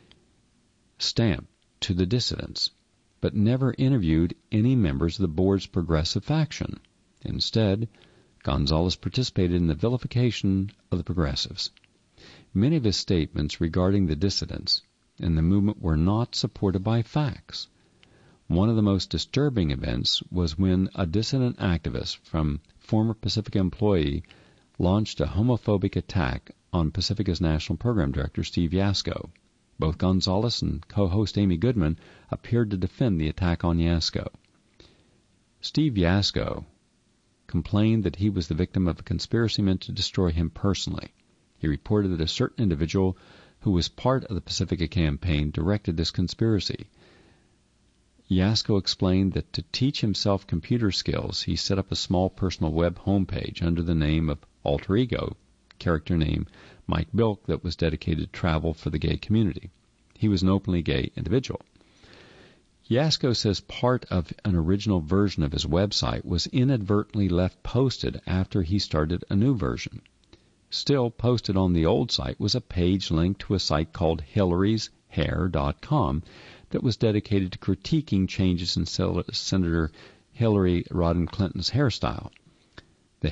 stamp to the dissidents, but never interviewed any members of the board's progressive faction. Instead, Gonzalez participated in the vilification of the progressives. Many of his statements regarding the dissidents and the movement were not supported by facts. One of the most disturbing events was when a dissident activist from former Pacifica employee launched a homophobic attack on Pacifica's National Program Director, Steve Yasko. Both Gonzalez and co-host Amy Goodman appeared to defend the attack on Yasko. Steve Yasko complained that he was the victim of a conspiracy meant to destroy him personally. He reported that a certain individual who was part of the Pacifica campaign directed this conspiracy. Yasko explained that to teach himself computer skills, he set up a small personal web homepage under the name of Alter Ego, character name Mike Bilk, that was dedicated to travel for the gay community. He was an openly gay individual. Yasko says part of an original version of his website was inadvertently left posted after he started a new version. Still posted on the old site was a page linked to a site called Hillary'sHair.com that was dedicated to critiquing changes in Senator Hillary Rodham Clinton's hairstyle. The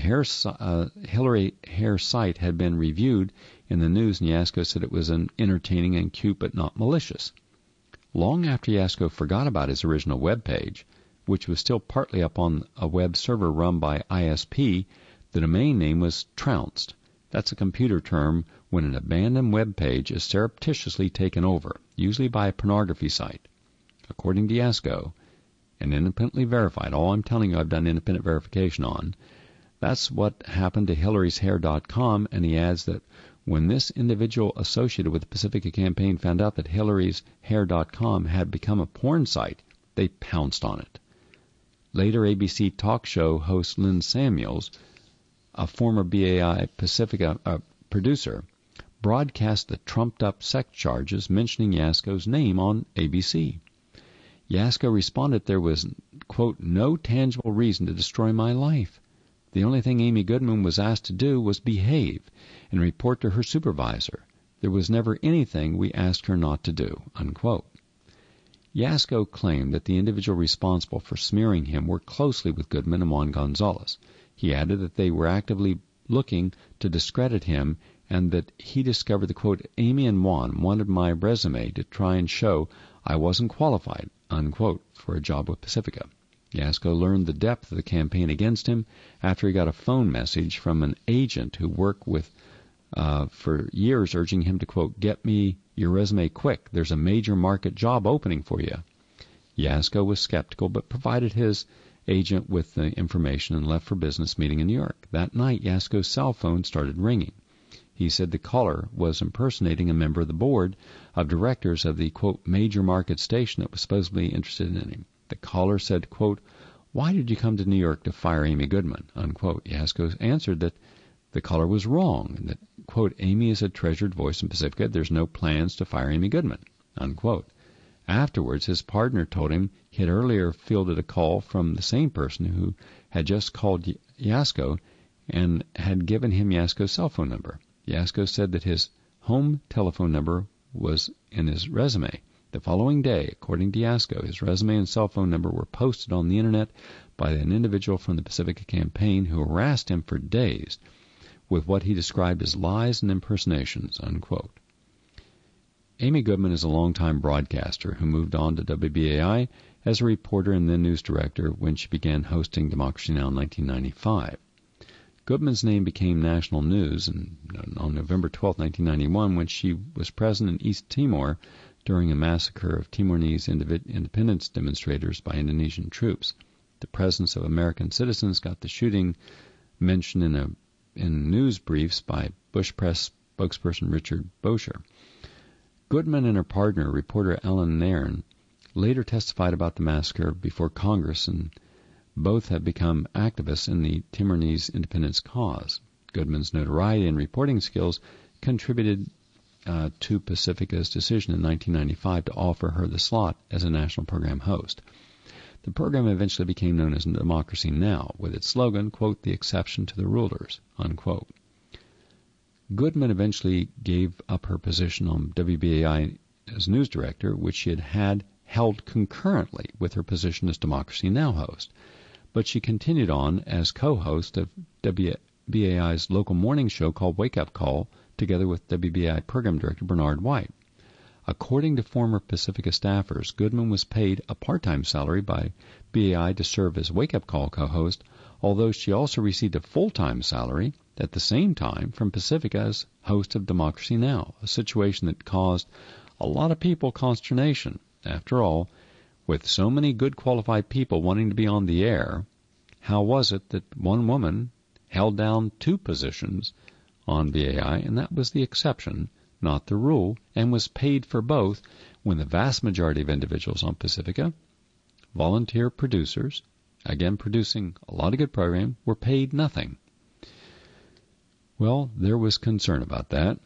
Hillary hair site had been reviewed in the news, and Yasko said it was entertaining and cute but not malicious. Long after Yasko forgot about his original web page, which was still partly up on a web server run by ISP, the domain name was trounced. That's a computer term when an abandoned web page is surreptitiously taken over, usually by a pornography site. According to Yasko, and independently verified, all I'm telling you I've done independent verification on, that's what happened to Hillary'sHair.com, and he adds that when this individual associated with the Pacifica campaign found out that Hillary'sHair.com had become a porn site, they pounced on it. Later, ABC talk show host Lynn Samuels, a former BAI Pacifica producer, broadcast the trumped-up sex charges mentioning Yasko's name on ABC. Yasko responded there was, quote, no tangible reason to destroy my life. The only thing Amy Goodman was asked to do was behave and report to her supervisor. There was never anything we asked her not to do, unquote. Yasko claimed that the individual responsible for smearing him worked closely with Goodman and Juan Gonzalez. He added that they were actively looking to discredit him and that he discovered the quote, Amy and Juan wanted my resume to try and show I wasn't qualified, unquote, for a job with Pacifica. Yasko learned the depth of the campaign against him after he got a phone message from an agent who worked with for years urging him to, quote, get me your resume quick. There's a major market job opening for you. Yasko was skeptical but provided his agent with the information and left for business meeting in New York. That night, Yasko's cell phone started ringing. He said the caller was impersonating a member of the board of directors of the, quote, major market station that was supposedly interested in him. The caller said, quote, why did you come to New York to fire Amy Goodman, unquote. Yasko answered that the caller was wrong and that, quote, Amy is a treasured voice in Pacifica. There's no plans to fire Amy Goodman, unquote. Afterwards, his partner told him he had earlier fielded a call from the same person who had just called Yasko and had given him Yasko's cell phone number. Yasko said that his home telephone number was in his resume. The following day, according to Yasko, his resume and cell phone number were posted on the Internet by an individual from the Pacifica campaign who harassed him for days with what he described as lies and impersonations, unquote. Amy Goodman is a longtime broadcaster who moved on to WBAI as a reporter and then news director when she began hosting Democracy Now! In 1995. Goodman's name became national news on November 12, 1991, when she was present in East Timor during a massacre of Timorese independence demonstrators by Indonesian troops. The presence of American citizens got the shooting mentioned in news briefs by Bush Press spokesperson Richard Bosher. Goodman and her partner, reporter Ellen Nairn, later testified about the massacre before Congress, and both have become activists in the Timorese independence cause. Goodman's notoriety and reporting skills contributed to Pacifica's decision in 1995 to offer her the slot as a national program host. The program eventually became known as Democracy Now!, with its slogan, quote, "the exception to the rulers," unquote. Goodman eventually gave up her position on WBAI as news director, which she had held concurrently with her position as Democracy Now! Host. But she continued on as co-host of WBAI's local morning show called Wake Up Call, together with WBAI program director Bernard White. According to former Pacifica staffers, Goodman was paid a part-time salary by BAI to serve as Wake Up Call co-host, although she also received a full-time salary at the same time from Pacifica as host of Democracy Now!, a situation that caused a lot of people consternation. After all, with so many good qualified people wanting to be on the air, how was it that one woman held down two positions on BAI, and that was the exception, not the rule, and was paid for both, when the vast majority of individuals on Pacifica, volunteer producers, again producing a lot of good program, were paid nothing. Well, there was concern about that.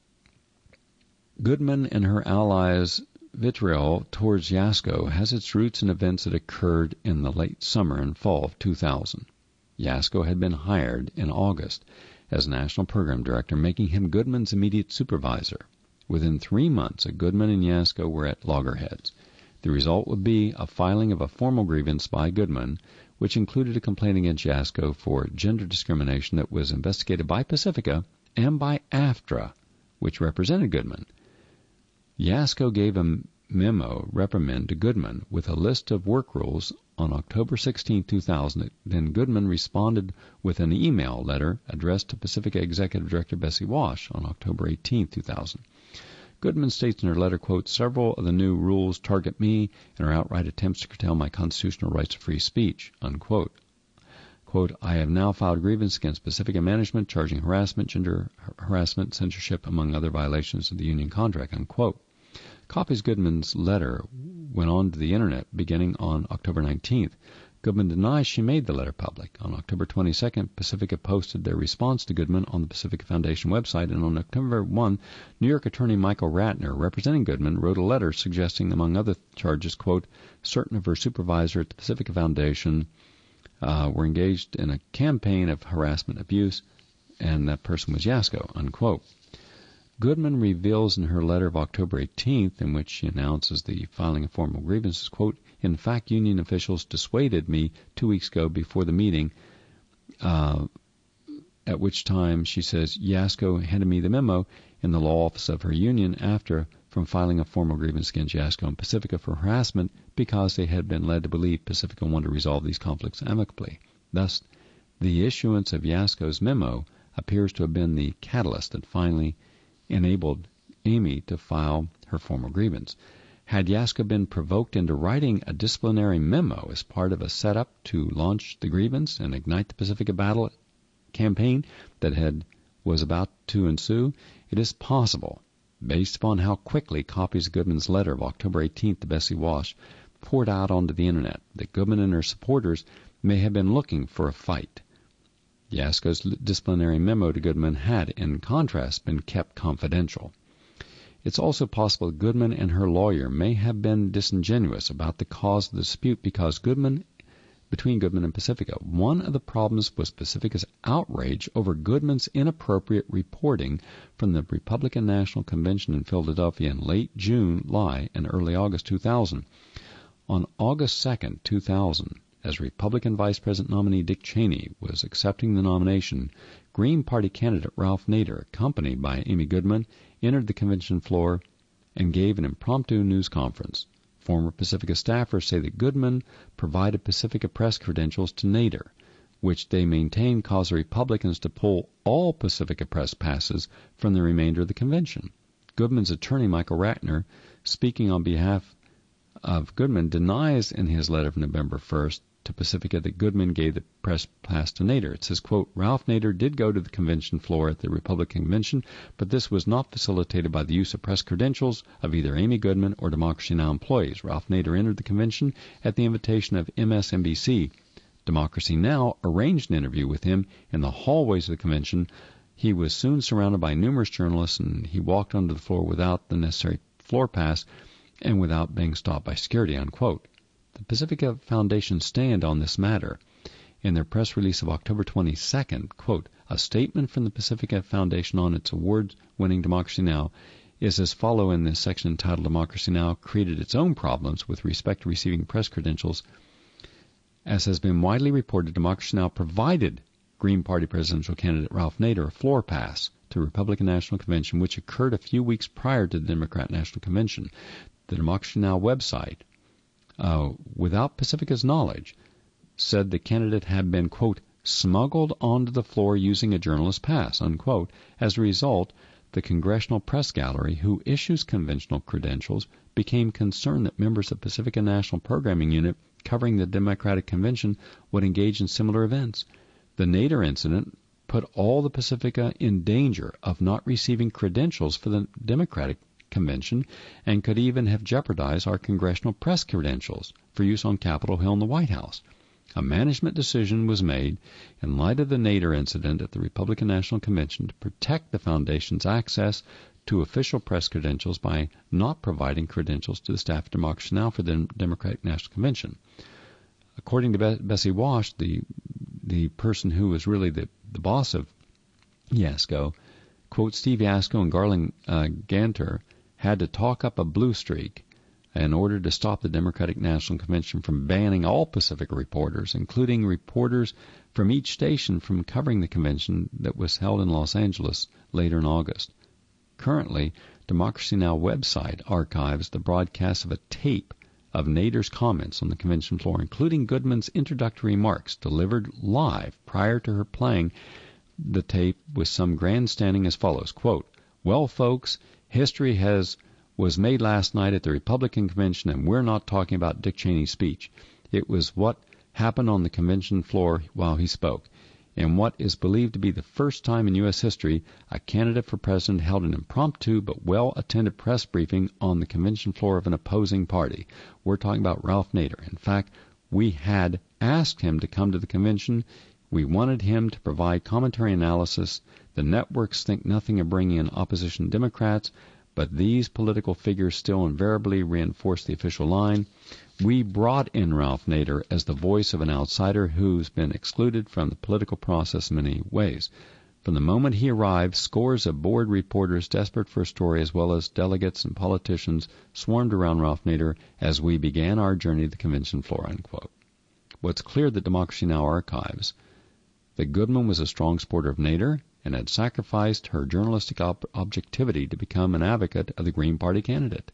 Goodman and her allies' vitriol towards Yasko has its roots in events that occurred in the late summer and fall of 2000. Yasko had been hired in August as national program director, making him Goodman's immediate supervisor. Within 3 months, Goodman and Yasko were at loggerheads. The result would be a filing of a formal grievance by Goodman, which included a complaint against Yasko for gender discrimination that was investigated by Pacifica and by AFTRA, which represented Goodman. Yasko gave a memo reprimand to Goodman with a list of work rules on October 16, 2000. Then Goodman responded with an email letter addressed to Pacifica Executive Director Bessie Walsh on October 18, 2000. Goodman states in her letter, quote, "Several of the new rules target me and are outright attempts to curtail my constitutional rights to free speech," unquote. Quote, "I have now filed grievance against Pacifica management charging harassment, gender harassment, censorship, among other violations of the union contract," unquote. Copies of Goodman's letter went on to the Internet beginning on October 19th. Goodman denies she made the letter public. On October 22nd, Pacifica posted their response to Goodman on the Pacifica Foundation website, and on October 1, New York attorney Michael Ratner, representing Goodman, wrote a letter suggesting, among other charges, quote, certain of her supervisors at the Pacifica Foundation were engaged in a campaign of harassment abuse, and that person was Yasko, unquote. Goodman reveals in her letter of October 18th, in which she announces the filing of formal grievances, quote, "In fact, union officials dissuaded me 2 weeks ago before the meeting," at which time, she says, Yasko handed me the memo in the law office of her union after from filing a formal grievance against Yasko and Pacifica for harassment because they had been led to believe Pacifica wanted to resolve these conflicts amicably. Thus, the issuance of Yasko's memo appears to have been the catalyst that finally enabled Amy to file her formal grievance. Had Yasko been provoked into writing a disciplinary memo as part of a setup to launch the grievance and ignite the Pacifica battle campaign that was about to ensue, it is possible, based upon how quickly copies of Goodman's letter of October 18th to Bessie Walsh poured out onto the Internet, that Goodman and her supporters may have been looking for a fight. Yasko's disciplinary memo to Goodman had, in contrast, been kept confidential. It's also possible that Goodman and her lawyer may have been disingenuous about the cause of the dispute because between Goodman and Pacifica. One of the problems was Pacifica's outrage over Goodman's inappropriate reporting from the Republican National Convention in Philadelphia in late July and early August 2000. On August 2nd, 2000, as Republican Vice President nominee Dick Cheney was accepting the nomination, Green Party candidate Ralph Nader, accompanied by Amy Goodman, entered the convention floor and gave an impromptu news conference. Former Pacifica staffers say that Goodman provided Pacifica press credentials to Nader, which they maintain caused the Republicans to pull all Pacifica press passes from the remainder of the convention. Goodman's attorney, Michael Ratner, speaking on behalf of Goodman, denies in his letter of November 1st to Pacifica that Goodman gave the press pass to Nader. It says, quote, Ralph Nader did go to the convention floor at the Republican convention, but this was not facilitated by the use of press credentials of either Amy Goodman or Democracy Now! Employees. Ralph Nader entered the convention at the invitation of MSNBC. Democracy Now! Arranged an interview with him in the hallways of the convention. He was soon surrounded by numerous journalists, and he walked onto the floor without the necessary floor pass and without being stopped by security, unquote. The Pacifica Foundation stand on this matter. In their press release of October 22nd, quote, a statement from the Pacifica Foundation on its award-winning Democracy Now! Is as follow in this section entitled Democracy Now! Created its own problems with respect to receiving press credentials. As has been widely reported, Democracy Now! Provided Green Party presidential candidate Ralph Nader a floor pass to the Republican National Convention, which occurred a few weeks prior to the Democrat National Convention. The Democracy Now! Website, without Pacifica's knowledge, said the candidate had been, quote, smuggled onto the floor using a journalist pass, unquote. As a result, the Congressional Press Gallery, who issues conventional credentials, became concerned that members of Pacifica National Programming Unit covering the Democratic Convention would engage in similar events. The Nader incident put all the Pacifica in danger of not receiving credentials for the Democratic Convention and could even have jeopardized our congressional press credentials for use on Capitol Hill and the White House. A management decision was made in light of the Nader incident at the Republican National Convention to protect the Foundation's access to official press credentials by not providing credentials to the staff of Democracy Now! For the Democratic National Convention. According to Bessie Walsh, the person who was really the boss of Yasko, quote, Steve Yasko and Garland Ganter had to talk up a blue streak in order to stop the Democratic National Convention from banning all Pacifica reporters, including reporters from each station, from covering the convention that was held in Los Angeles later in August. Currently, Democracy Now! Website archives the broadcast of a tape of Nader's comments on the convention floor, including Goodman's introductory remarks delivered live prior to her playing the tape with some grandstanding as follows, quote, well, folks, history was made last night at the Republican convention, and we're not talking about Dick Cheney's speech. It was what happened on the convention floor while he spoke. In what is believed to be the first time in U.S. history, a candidate for president held an impromptu but well-attended press briefing on the convention floor of an opposing party. We're talking about Ralph Nader. In fact, we had asked him to come to the convention. We wanted him to provide commentary analysis. The networks think nothing of bringing in opposition Democrats, but these political figures still invariably reinforce the official line. We brought in Ralph Nader as the voice of an outsider who's been excluded from the political process in many ways. From the moment he arrived, scores of bored reporters desperate for a story, as well as delegates and politicians, swarmed around Ralph Nader as we began our journey to the convention floor, unquote. What's clear that Democracy Now! Archives that Goodman was a strong supporter of Nader and had sacrificed her journalistic objectivity to become an advocate of the Green Party candidate.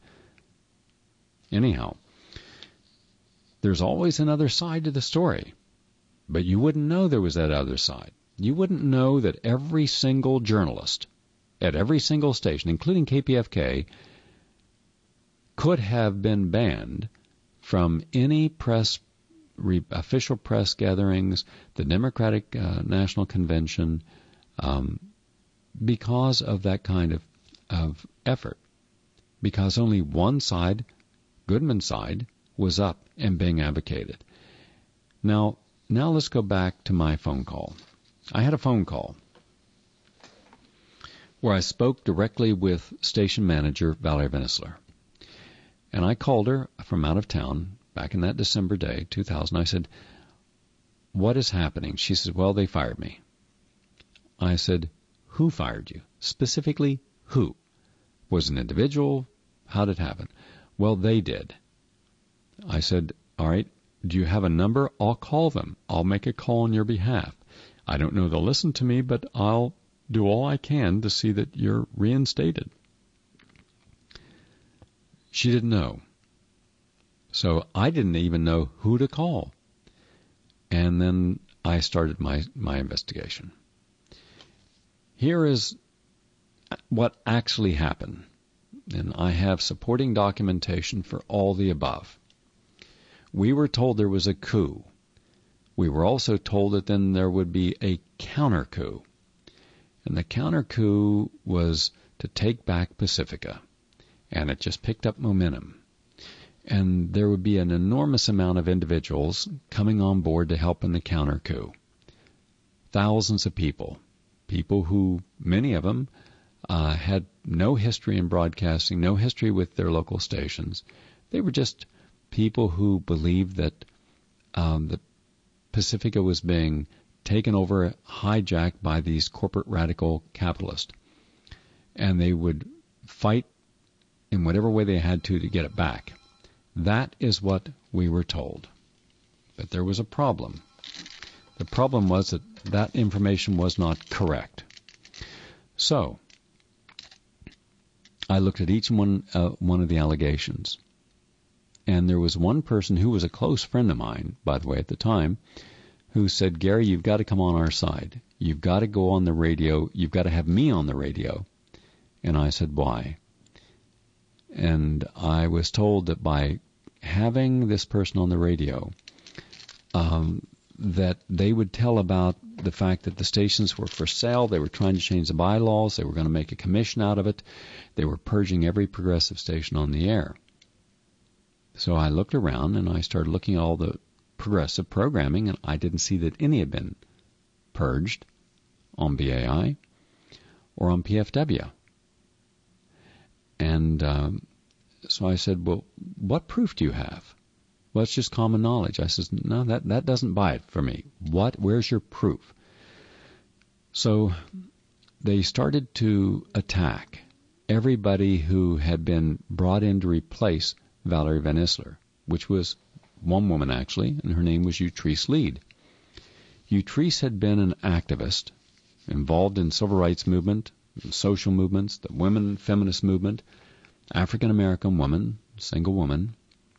Anyhow, there's always another side to the story, but you wouldn't know there was that other side. You wouldn't know that every single journalist at every single station, including KPFK, could have been banned from any official press gatherings, the Democratic National Convention, because of that kind of effort. Because only one side, Goodman's side, was up and being advocated. Now let's go back to my phone call. I had a phone call where I spoke directly with station manager Valerie Venessler. And I called her from out of town back in that December day, 2000. I said, what is happening? She said, well, they fired me. I said, who fired you? Specifically, who? Was it an individual? How did it happen? Well, they did. I said, all right, do you have a number? I'll call them. I'll make a call on your behalf. I don't know they'll listen to me, but I'll do all I can to see that you're reinstated. She didn't know. So I didn't even know who to call. And then I started my investigation. Here is what actually happened. And I have supporting documentation for all the above. We were told there was a coup. We were also told that then there would be a counter coup. And the counter coup was to take back Pacifica. And it just picked up momentum. And there would be an enormous amount of individuals coming on board to help in the counter coup. Thousands of people who, many of them, had no history in broadcasting, no history with their local stations. They were just people who believed that that Pacifica was being taken over, hijacked by these corporate radical capitalists. And they would fight in whatever way they had to get it back. That is what we were told. But there was a problem. The problem was that that information was not correct. So, I looked at each one of the allegations. And there was one person who was a close friend of mine, by the way, at the time, who said, Gary, you've got to come on our side. You've got to go on the radio. You've got to have me on the radio. And I said, why? And I was told that by having this person on the radio, that they would tell about the fact that the stations were for sale. They were trying to change the bylaws. They were going to make a commission out of it. They were purging every progressive station on the air. So I looked around and I started looking at all the progressive programming, and I didn't see that any had been purged on BAI or on PFW. And so I said, well, what proof do you have? Well, it's just common knowledge. I said, no, that doesn't buy it for me. Where's your proof? So they started to attack everybody who had been brought in to replace Valerie Van Isler, which was one woman actually, and her name was Utrice Lead. Utrice had been an activist involved in civil rights movement, social movements, the women feminist movement, African-American woman, single woman,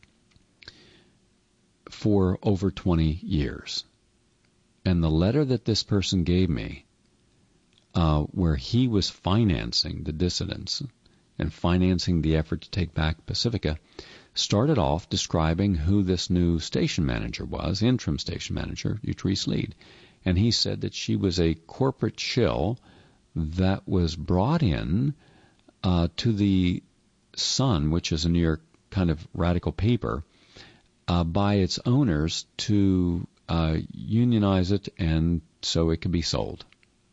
for over 20 years. And the letter that this person gave me, where he was financing the dissidents and financing the effort to take back Pacifica, started off describing who this new station manager was, interim station manager, Utrice Lead. And he said that she was a corporate shill that was brought in to the Sun, which is a New York kind of radical paper, by its owners to unionize it and so it could be sold.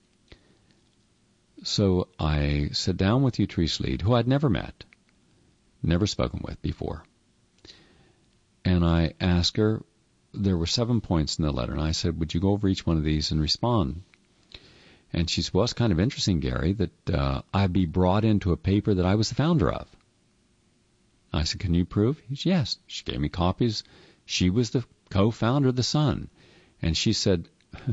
So I sat down with Utrice Lead, who I'd never met, never spoken with before. And I asked her, there were 7 points in the letter, and I said, would you go over each one of these and respond? And she said, well, it's kind of interesting, Gary, that I'd be brought into a paper that I was the founder of. I said, can you prove? He said, yes. She gave me copies. She was the co-founder of the Sun. And she said,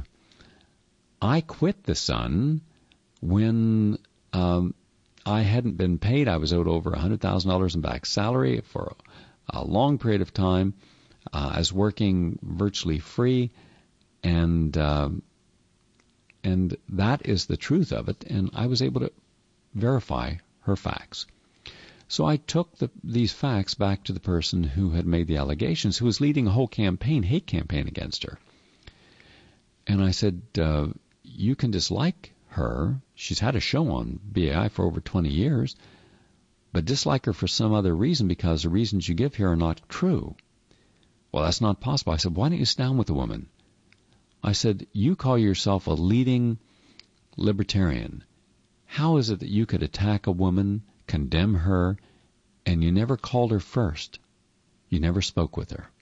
I quit the Sun when I hadn't been paid. I was owed over $100,000 in back salary for a long period of time. I was working virtually free, and that is the truth of it. And I was able to verify her facts. So I took these facts back to the person who had made the allegations, who was leading a whole campaign, hate campaign against her. And I said, you can dislike her. She's had a show on BAI for over 20 years, but dislike her for some other reason because the reasons you give here are not true. Well, that's not possible. I said, why don't you sit down with the woman? I said, you call yourself a leading libertarian. How is it that you could attack a woman, condemn her, and you never called her first? You never spoke with her.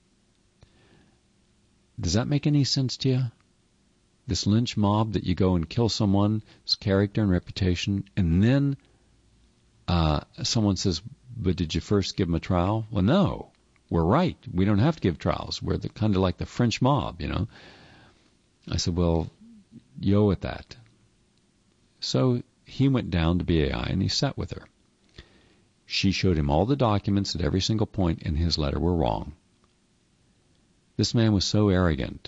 Does that make any sense to you? This lynch mob that you go and kill someone's character and reputation, and then someone says, but did you first give them a trial? Well, no. We're right. We don't have to give trials. We're kind of like the French mob, you know. I said, well, you owe it that. So he went down to BAI and he sat with her. She showed him all the documents at every single point in his letter were wrong. This man was so arrogant.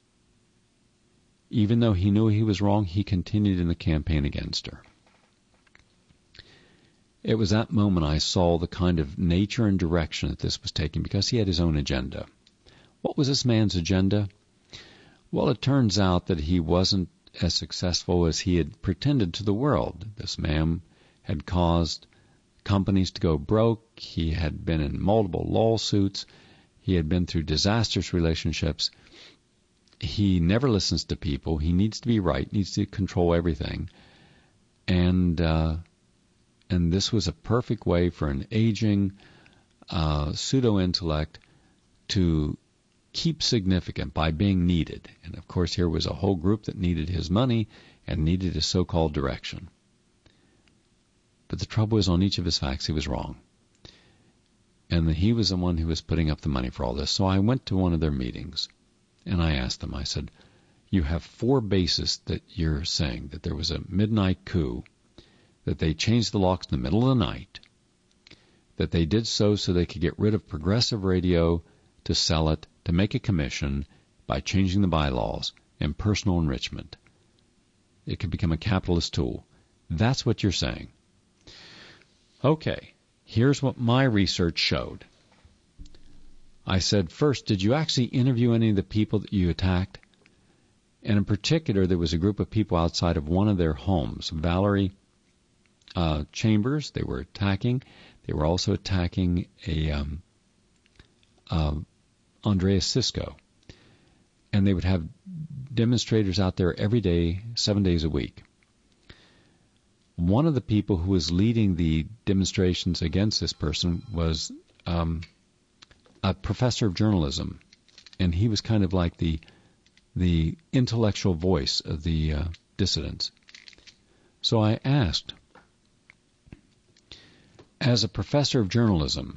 Even though he knew he was wrong, he continued in the campaign against her. It was that moment I saw the kind of nature and direction that this was taking, because he had his own agenda. What was this man's agenda? Well, it turns out that he wasn't as successful as he had pretended to the world. This man had caused companies to go broke. He had been in multiple lawsuits. He had been through disastrous relationships. He never listens to people. He needs to be right, needs to control everything. And this was a perfect way for an aging pseudo-intellect to keep significant by being needed. And of course, here was a whole group that needed his money and needed his so-called direction. But the trouble is, on each of his facts, he was wrong. And he was the one who was putting up the money for all this. So I went to one of their meetings, and I asked them, I said, you have 4 bases that you're saying, that there was a midnight coup, that they changed the locks in the middle of the night, that they did so they could get rid of progressive radio to sell it, to make a commission by changing the bylaws, and personal enrichment. It could become a capitalist tool. That's what you're saying. Okay, here's what my research showed. I said, first, did you actually interview any of the people that you attacked? And in particular, there was a group of people outside of one of their homes, Valerie Chambers, they were attacking. They were also attacking Andreas Sisko. And they would have demonstrators out there every day, 7 days a week. One of the people who was leading the demonstrations against this person was a professor of journalism. And he was kind of like the intellectual voice of the dissidents. So I asked, as a professor of journalism,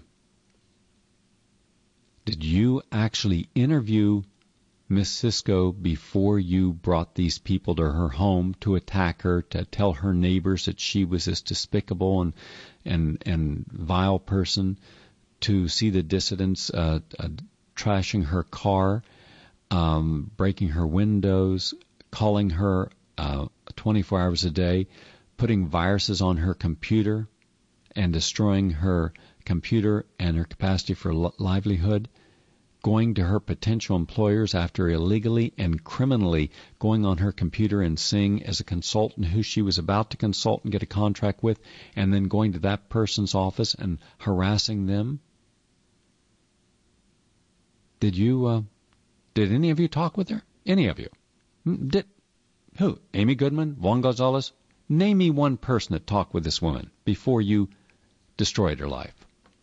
did you actually interview Miss Sisko before you brought these people to her home to attack her, to tell her neighbors that she was this despicable and vile person, to see the dissidents trashing her car, breaking her windows, calling her 24 hours a day, putting viruses on her computer and destroying her computer and her capacity for livelihood, going to her potential employers after illegally and criminally going on her computer and seeing as a consultant who she was about to consult and get a contract with, and then going to that person's office and harassing them? Did any of you talk with her? Any of you? Who? Amy Goodman? Juan Gonzalez? Name me one person that talked with this woman before you destroyed her life.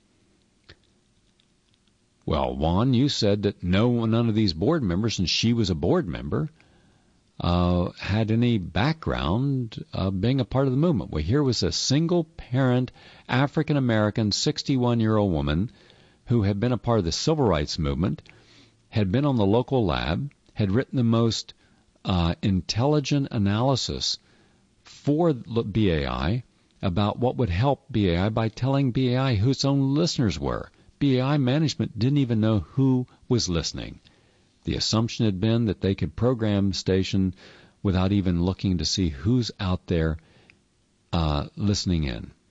Well, Juan, you said that none of these board members, and she was a board member, had any background being a part of the movement. Well, here was a single-parent, African-American, 61-year-old woman who had been a part of the civil rights movement, had been on the local lab, had written the most intelligent analysis for BAI about what would help BAI by telling BAI who its own listeners were. BAI management didn't even know who was listening. The assumption had been that they could program the station without even looking to see who's out there listening in.